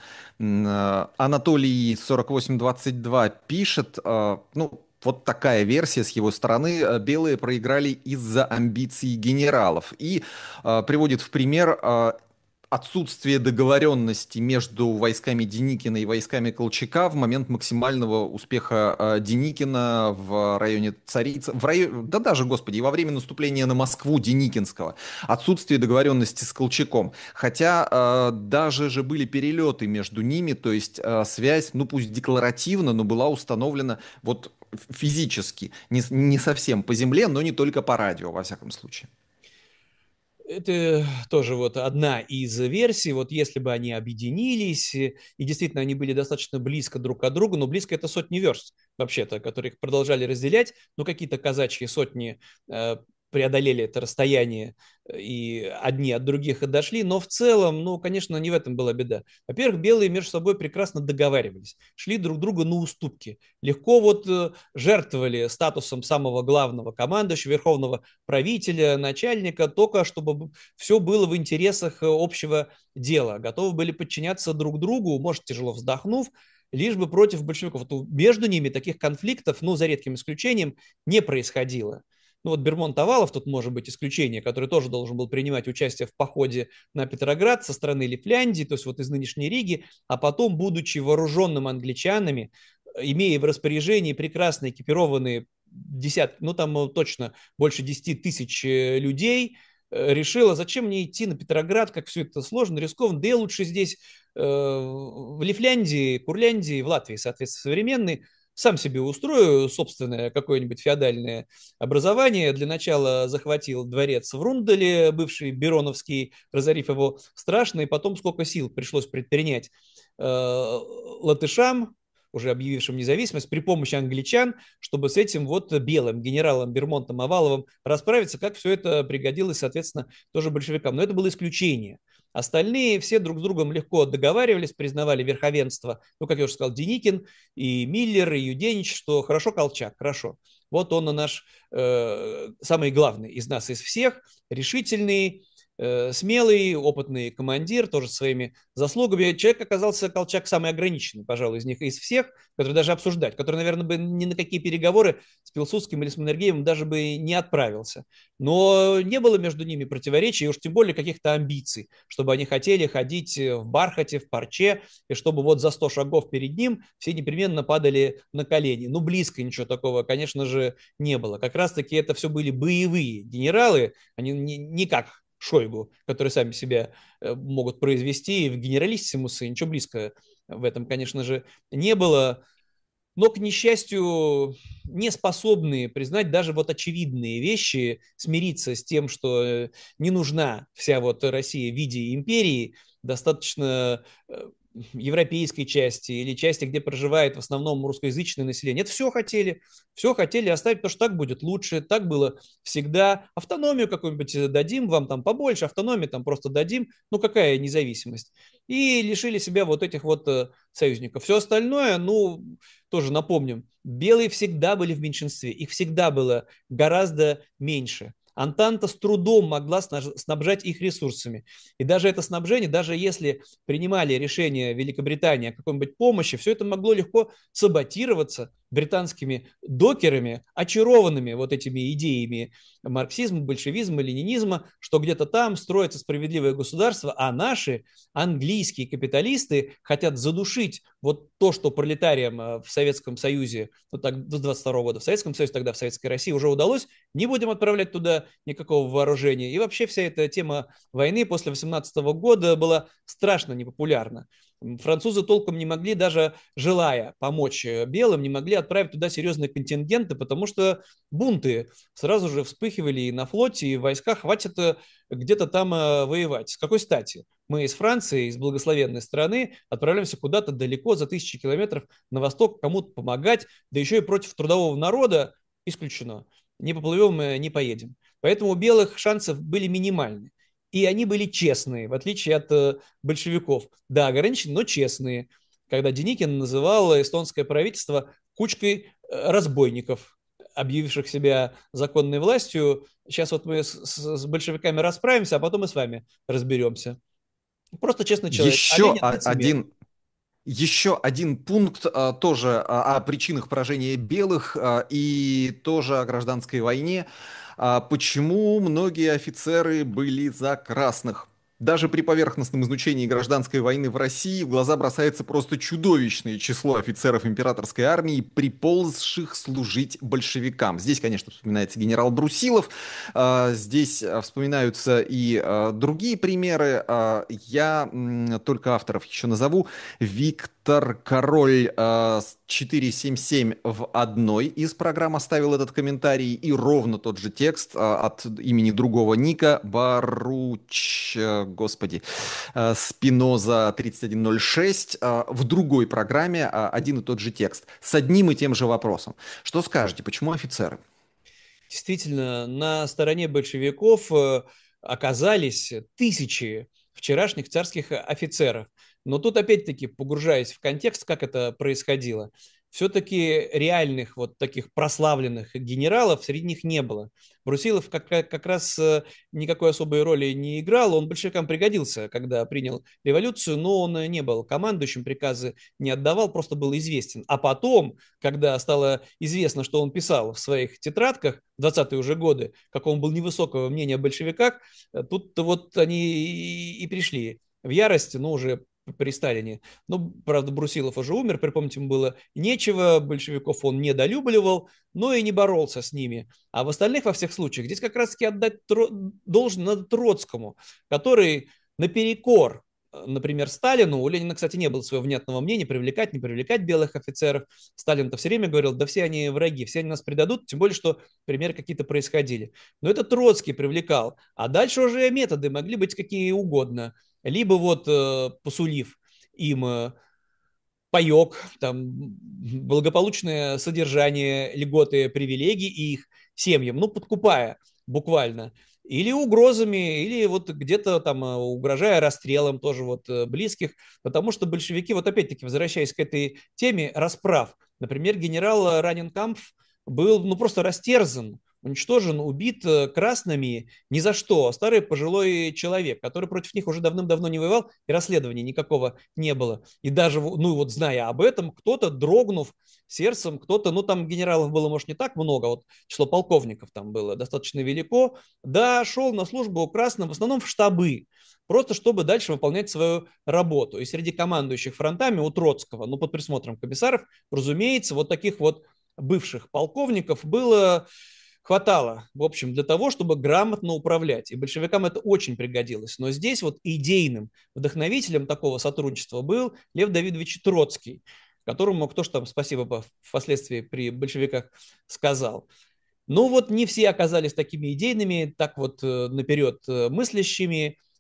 Анатолий 4822 пишет, ну, вот такая версия с его стороны. Белые проиграли из-за амбиций генералов. И приводит в пример отсутствие договоренности между войсками Деникина и войсками Колчака в момент максимального успеха Деникина в районе Царицы, да даже, господи, и во время наступления на Москву Деникинского. Отсутствие договоренности с Колчаком. Хотя даже же были перелеты между ними, то есть связь, ну пусть декларативно, но была установлена вот физически, не совсем по земле, но не только по радио, во всяком случае. Это тоже вот одна из версий. Вот если бы они объединились, и действительно они были достаточно близко друг от друга, но близко это сотни верст вообще-то, которые их продолжали разделять, но какие-то казачьи сотни преодолели это расстояние и одни от других отошли, но в целом, ну, конечно, не в этом была беда. Во-первых, белые между собой прекрасно договаривались, шли друг другу на уступки, легко жертвовали статусом самого главного командующего, верховного правителя, начальника, только чтобы все было в интересах общего дела. Готовы были подчиняться друг другу, может, тяжело вздохнув, лишь бы против большевиков. Между ними таких конфликтов, ну, за редким исключением, не происходило. Ну вот Бермонт-Овалов тут может быть исключение, который тоже должен был принимать участие в походе на Петроград со стороны Лифляндии, то есть вот из нынешней Риги, а потом, будучи вооруженным англичанами, имея в распоряжении прекрасно экипированные десятки, ну там точно больше 10 тысяч людей, решила, зачем мне идти на Петроград, как все это сложно, рискованно, да я лучше здесь, в Лифляндии, Курляндии, в Латвии, соответственно, современной, сам себе устрою собственное какое-нибудь феодальное образование. Для начала захватил дворец в Рунделе, бывший Бероновский, разорив его страшно, и потом сколько сил пришлось предпринять латышам, уже объявившим независимость, при помощи англичан, чтобы с этим вот белым генералом Бермонтом Оваловым расправиться, как все это пригодилось, соответственно, тоже большевикам. Но это было исключение. Остальные все друг с другом легко договаривались, признавали верховенство, ну, как я уже сказал, Деникин и Миллер, и Юденич, что хорошо Колчак, хорошо. Вот он наш самый главный из нас, из всех, решительный, смелый, опытный командир, тоже своими заслугами. Человек оказался, Колчак, самый ограниченный, пожалуй, из них, из всех, который даже обсуждать, который, наверное, бы ни на какие переговоры с Пилсудским или с Маннергеймом даже бы не отправился. Но не было между ними противоречий, и уж тем более каких-то амбиций, чтобы они хотели ходить в бархате, в парче, и чтобы вот за 100 шагов перед ним все непременно падали на колени. Ну, близко ничего такого, конечно же, не было. Как раз-таки это все были боевые генералы, они не как Шойгу, которые сами себя могут произвести в генералиссимусы, ничего близко в этом, конечно же, не было, но, к несчастью, не способные признать даже вот очевидные вещи, смириться с тем, что не нужна вся вот Россия в виде империи, достаточно европейской части или части, где проживает в основном русскоязычное население. Это все хотели оставить, потому что так будет лучше, так было всегда. Автономию какую-нибудь дадим вам там побольше, автономии там просто дадим, ну какая независимость. И лишили себя вот этих вот союзников. Все остальное, ну, тоже напомним, белые всегда были в меньшинстве, их всегда было гораздо меньше. Антанта с трудом могла снабжать их ресурсами. И даже это снабжение, даже если принимали решение Великобритании о какой-нибудь помощи, все это могло легко саботироваться британскими докерами, очарованными вот этими идеями марксизма, большевизма, ленинизма, что где-то там строится справедливое государство, а наши английские капиталисты хотят задушить вот то, что пролетариям в Советском Союзе, ну так, до 22 года в Советском Союзе, тогда в Советской России уже удалось, не будем отправлять туда никакого вооружения. И вообще вся эта тема войны после 18 года была страшно непопулярна. Французы толком не могли, даже желая помочь белым, не могли отправить туда серьезные контингенты, потому что бунты сразу же вспыхивали и на флоте, и в войсках. Хватит где-то там воевать. С какой стати? Мы из Франции, из благословенной страны, отправляемся куда-то далеко, за тысячи километров на восток, кому-то помогать, да еще и против трудового народа исключено. Не поплывем, не поедем. Поэтому у белых шансов были минимальны. И они были честные, в отличие от большевиков. Да, ограниченные, но честные. Когда Деникин называл эстонское правительство кучкой разбойников, объявивших себя законной властью. Сейчас вот мы с большевиками расправимся, а потом и с вами разберемся. Просто честный человек. А Еще Ленин лицемер. один Еще один пункт тоже о причинах поражения белых и тоже о гражданской войне. Почему многие офицеры были за красных? Даже при поверхностном изучении гражданской войны в России в глаза бросается просто чудовищное число офицеров императорской армии, приползших служить большевикам. Здесь, конечно, вспоминается генерал Брусилов, здесь вспоминаются и другие примеры. Я только авторов еще назову. Виктор Король 477 в одной из программ оставил этот комментарий, и ровно тот же текст от имени другого ника Баруч, господи, Спиноза 3106 в другой программе один и тот же текст с одним и тем же вопросом. Что скажете, почему офицеры? Действительно, на стороне большевиков оказались тысячи вчерашних царских офицеров. Но тут опять-таки, погружаясь в контекст, как это происходило, все-таки реальных вот таких прославленных генералов среди них не было. Брусилов как раз никакой особой роли не играл, он большевикам пригодился, когда принял революцию, но он не был командующим, приказы не отдавал, просто был известен. А потом, когда стало известно, что он писал в своих тетрадках в 20-е уже годы, как он был невысокого мнения о большевиках, тут вот они и пришли в ярость, но уже при Сталине. Ну, правда, Брусилов уже умер, припомнить ему было нечего, большевиков он недолюбливал, но и не боролся с ними. А в остальных, во всех случаях, здесь как раз-таки отдать должен надо Троцкому, который наперекор, например, Сталину, у Ленина, кстати, не было своего внятного мнения, привлекать, не привлекать белых офицеров. Сталин-то все время говорил, да все они враги, все они нас предадут, тем более, что примеры какие-то происходили. Но это Троцкий привлекал. А дальше уже методы могли быть какие угодно. Либо вот посулив им паек, там, благополучное содержание, льготы, привилегий и их семьям, ну, подкупая буквально. Или угрозами, или вот где-то там угрожая расстрелом тоже вот близких, потому что большевики, вот опять-таки, возвращаясь к этой теме расправ, например, генерал Раненкампф был, ну, просто растерзан, уничтожен, убит красными ни за что. Старый пожилой человек, который против них уже давным-давно не воевал, и расследования никакого не было. И даже, ну вот зная об этом, кто-то, дрогнув сердцем, кто-то, ну там генералов было, может, не так много, вот число полковников там было достаточно велико, да, шел на службу красным, в основном в штабы, просто чтобы дальше выполнять свою работу. И среди командующих фронтами у Троцкого, ну под присмотром комиссаров, разумеется, вот таких вот бывших полковников было хватало, в общем, для того, чтобы грамотно управлять. И большевикам это очень пригодилось. Но здесь вот идейным вдохновителем такого сотрудничества был Лев Давидович Троцкий, которому кто ж там спасибо впоследствии при большевиках сказал. Ну вот не все оказались такими идейными, так вот наперед мыслящими.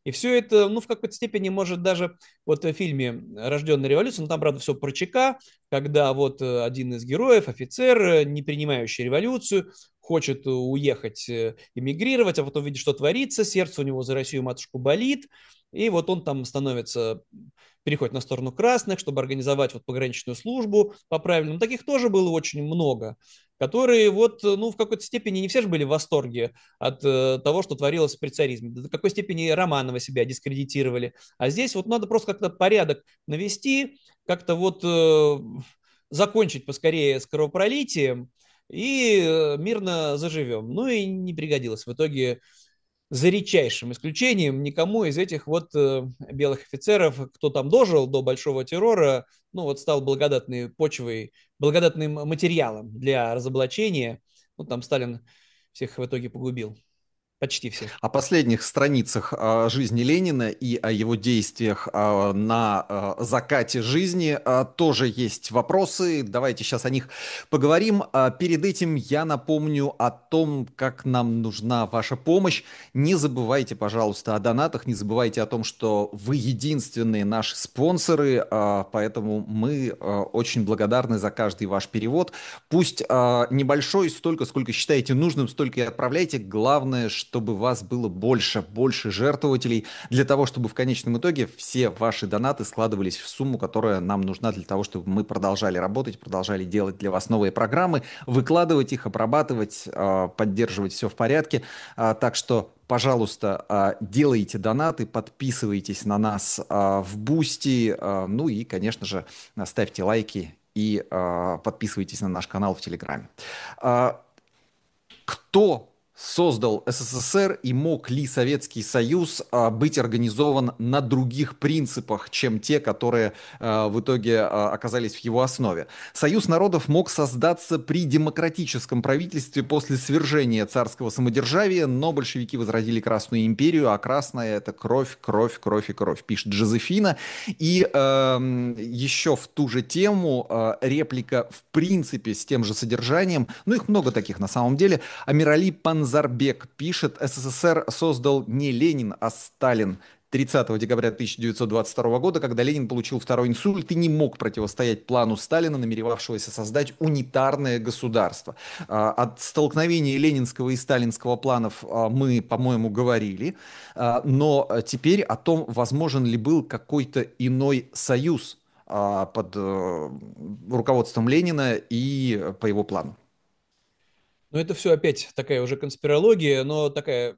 И все это, ну, в какой-то степени, может, даже вот в фильме «Рожденная революция», ну, там, правда, все про ЧК, когда вот один из героев, офицер, не принимающий революцию, хочет уехать, эмигрировать, а потом видит, что творится, сердце у него за Россию матушку болит, и вот он там становится, переходит на сторону красных, чтобы организовать вот пограничную службу по правильному. Таких тоже было очень много, которые вот, ну, в какой-то степени не все же были в восторге от того, что творилось при царизме. До какой степени Романова себя дискредитировали. А здесь вот надо просто как-то порядок навести, как-то вот закончить поскорее с кровопролитием и мирно заживем. Ну и не пригодилось в итоге, за редчайшим исключением, никому из этих вот белых офицеров, кто там дожил до большого террора, ну вот стал благодатной почвой, благодатным материалом для разоблачения. Ну там Сталин всех в итоге погубил. Почти всех. О последних страницах жизни Ленина и о его действиях на закате жизни тоже есть вопросы. Давайте сейчас о них поговорим. Перед этим я напомню о том, как нам нужна ваша помощь. Не забывайте, пожалуйста, о донатах, не забывайте о том, что вы единственные наши спонсоры, поэтому мы очень благодарны за каждый ваш перевод. Пусть небольшой, столько, сколько считаете нужным, столько и отправляйте. Главное, чтобы вас было больше, больше жертвователей, для того, чтобы в конечном итоге все ваши донаты складывались в сумму, которая нам нужна для того, чтобы мы продолжали работать, продолжали делать для вас новые программы, выкладывать их, обрабатывать, поддерживать все в порядке. Так что пожалуйста, делайте донаты, подписывайтесь на нас в Бусти, ну и, конечно же, ставьте лайки и подписывайтесь на наш канал в Телеграме. А, Кто создал СССР и мог ли Советский Союз быть организован на других принципах, чем те, которые в итоге оказались в его основе? Союз народов мог создаться при демократическом правительстве после свержения царского самодержавия, но большевики возродили Красную империю, а красная — это кровь, кровь, кровь и кровь, пишет Жозефина. И еще в ту же тему реплика в принципе с тем же содержанием, ну их много таких на самом деле. Амирали Панзарбек пишет: СССР создал не Ленин, а Сталин. 30 декабря 1922 года, когда Ленин получил второй инсульт и не мог противостоять плану Сталина, намеревавшегося создать унитарное государство. От столкновения ленинского и сталинского планов мы, по-моему, говорили, но теперь о том, возможен ли был какой-то иной союз под руководством Ленина и по его плану. Но это все опять такая уже конспирология, но такая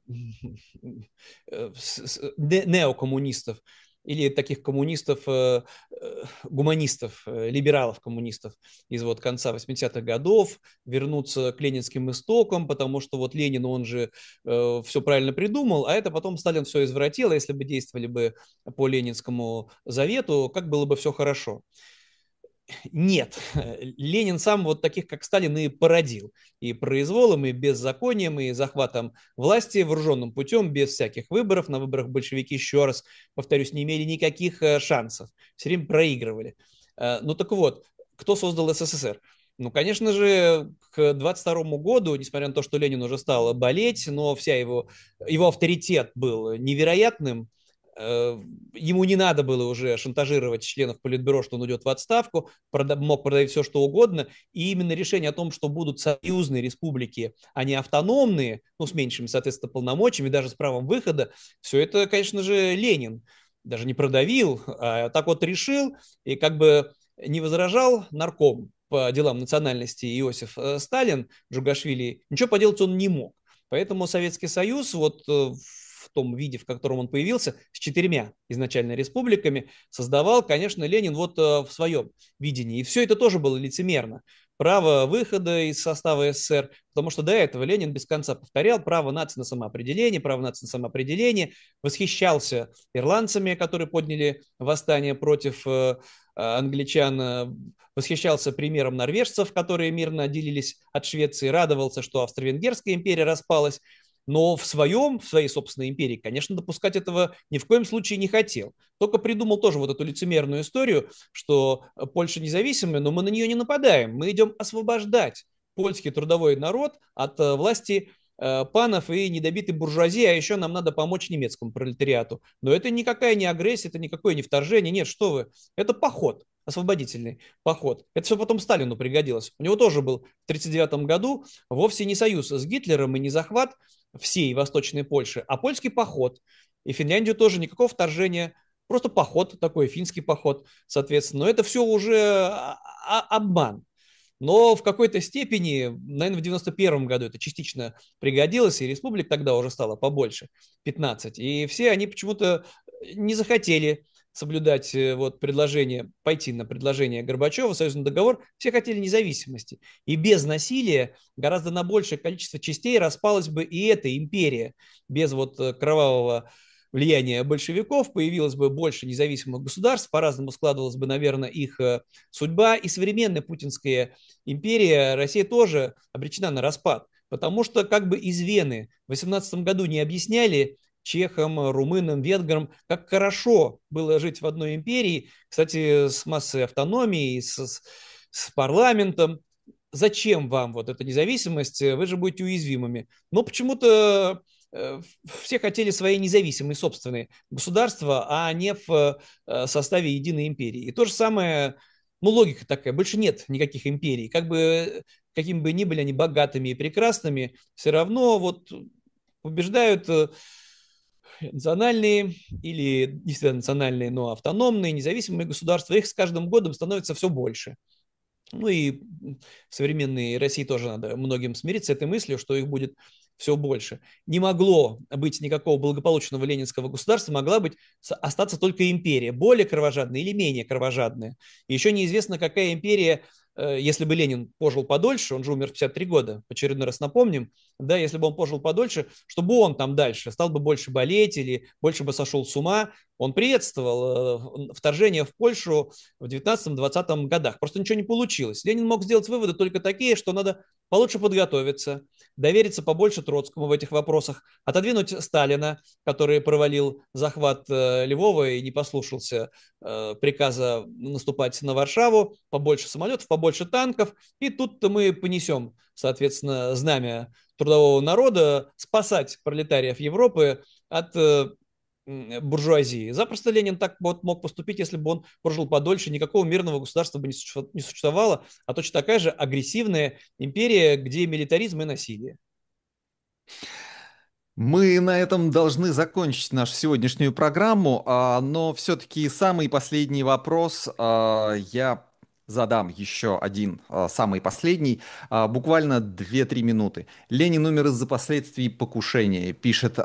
неокоммунистов или таких коммунистов, гуманистов, либералов-коммунистов из вот конца 80-х годов, вернуться к ленинским истокам, потому что вот Ленин, он же все правильно придумал, а это потом Сталин все извратил, а если бы действовали бы по Ленинскому завету, как было бы все хорошо. Нет, Ленин сам вот таких, как Сталин, и породил. И произволом, и беззаконием, и захватом власти вооруженным путем, без всяких выборов. На выборах большевики, еще раз повторюсь, не имели никаких шансов. Все время проигрывали. Ну так вот, кто создал СССР? Ну, конечно же, к 22 году, несмотря на то, что Ленин уже стал болеть, но вся его авторитет был невероятным. Ему не надо было уже шантажировать членов Политбюро, что он уйдет в отставку, мог продавить все, что угодно, и именно решение о том, что будут союзные республики, а не автономные, ну, с меньшими, соответственно, полномочиями, даже с правом выхода, все это, конечно же, Ленин даже не продавил, а так вот решил, и как бы не возражал нарком по делам национальности Иосиф Сталин, Джугашвили, ничего поделать он не мог. Поэтому Советский Союз вот в том виде, в котором он появился, с 4 изначально республиками, создавал, конечно, Ленин вот в своем видении. И все это тоже было лицемерно. Право выхода из состава СССР, потому что до этого Ленин без конца повторял право нации на самоопределение, право нации на самоопределение, восхищался ирландцами, которые подняли восстание против англичан, восхищался примером норвежцев, которые мирно отделились от Швеции, радовался, что Австро-Венгерская империя распалась, но в своей собственной империи, конечно, допускать этого ни в коем случае не хотел. Только придумал тоже вот эту лицемерную историю, что Польша независимая, но мы на нее не нападаем, мы идем освобождать польский трудовой народ от власти панов и недобитой буржуазии, а еще нам надо помочь немецкому пролетариату. Но это никакая не агрессия, это никакое не вторжение. Нет, что вы. Это поход, освободительный поход. Это все потом Сталину пригодилось. У него тоже был в 1939 году вовсе не союз с Гитлером и не захват всей Восточной Польши, а польский поход. И Финляндию тоже никакого вторжения, просто поход такой, финский поход, соответственно. Но это все уже обман. Но в какой-то степени, наверное, в 91 году это частично пригодилось, и республик тогда уже стало побольше, 15. И все они почему-то не захотели соблюдать вот предложение, пойти на предложение Горбачева, союзный договор, все хотели независимости. И без насилия гораздо на большее количество частей распалась бы и эта империя. Без вот кровавого влияния большевиков появилось бы больше независимых государств, по-разному складывалась бы, наверное, их судьба. И современная путинская империя, Россия тоже обречена на распад. Потому что как бы из Вены в 18 году не объясняли чехам, румынам, венграм, как хорошо было жить в одной империи, кстати, с массой автономии, с парламентом. Зачем вам вот эта независимость? Вы же будете уязвимыми. Но почему-то все хотели свои независимые собственные государства, а не в составе единой империи. И то же самое, ну, логика такая, больше нет никаких империй. Как бы, какими бы ни были они богатыми и прекрасными, все равно вот побеждают национальные или не всегда национальные, но автономные, независимые государства. Их с каждым годом становится все больше. Ну и в современной России тоже надо многим смириться с этой мыслью, что их будет все больше. Не могло быть никакого благополучного ленинского государства, могла быть остаться только империя, более кровожадная или менее кровожадная. И еще неизвестно, какая империя, если бы Ленин пожил подольше, он же умер в 53 года, в очередной раз напомним, да, если бы он пожил подольше, чтобы он там дальше стал бы больше болеть или больше бы сошел с ума, он приветствовал вторжение в Польшу в 19-20 годах. Просто ничего не получилось. Ленин мог сделать выводы только такие, что надо получше подготовиться, довериться побольше Троцкому в этих вопросах, отодвинуть Сталина, который провалил захват Львова и не послушался приказа наступать на Варшаву, побольше самолетов, побольше танков, и тут-то мы понесем, соответственно, знамя трудового народа спасать пролетариев Европы от буржуазии. Запросто Ленин так вот мог поступить, если бы он прожил подольше, никакого мирного государства бы не существовало, а точно такая же агрессивная империя, где милитаризм и насилие. Мы на этом должны закончить нашу сегодняшнюю программу, но все-таки самый последний вопрос я задам еще один, самый последний, буквально 2-3 минуты. Ленин умер из-за последствий покушения, пишет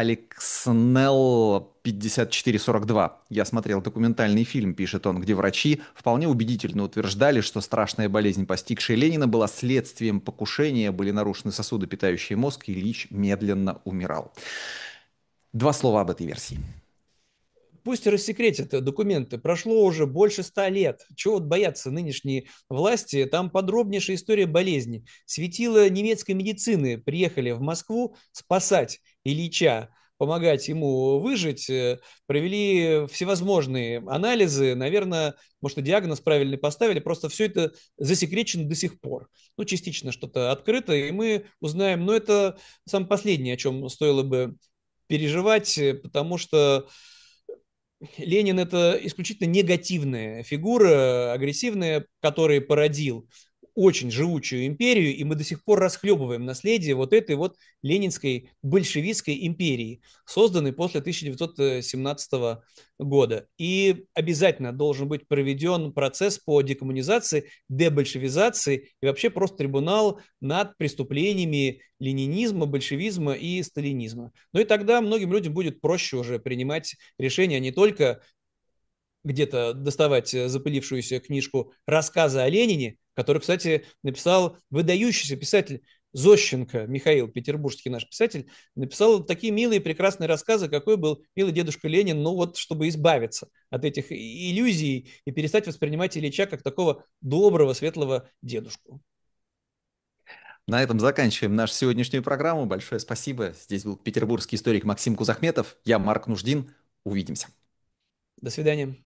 Алекснел 5442. Я смотрел документальный фильм, пишет он, где врачи вполне убедительно утверждали, что страшная болезнь, постигшая Ленина, была следствием покушения, были нарушены сосуды, питающие мозг, и Ильич медленно умирал. 2 слова об этой версии. Пусть рассекретят документы. Прошло уже больше 100 лет. Чего вот боятся нынешние власти? Там подробнейшая история болезни. Светила немецкой медицины приехали в Москву спасать Ильича, помогать ему выжить, провели всевозможные анализы, наверное, может, и диагноз правильный поставили, просто все это засекречено до сих пор. Ну, частично что-то открыто, и мы узнаем, но это самое последнее, о чем стоило бы переживать, потому что Ленин это исключительно негативная фигура, агрессивная, который породил очень живучую империю, и мы до сих пор расхлебываем наследие вот этой вот ленинской большевистской империи, созданной после 1917 года. И обязательно должен быть проведен процесс по декоммунизации, дебольшевизации и вообще просто трибунал над преступлениями ленинизма, большевизма и сталинизма. Ну и тогда многим людям будет проще уже принимать решения не только где-то доставать запылившуюся книжку рассказа о Ленине, который, кстати, написал выдающийся писатель Зощенко, Михаил, петербургский наш писатель, написал такие милые, прекрасные рассказы, какой был милый дедушка Ленин, ну вот, чтобы избавиться от этих иллюзий и перестать воспринимать Ильича как такого доброго, светлого дедушку. На этом заканчиваем нашу сегодняшнюю программу. Большое спасибо. Здесь был петербургский историк Максим Кузахметов. Я Марк Нуждин. Увидимся. До свидания.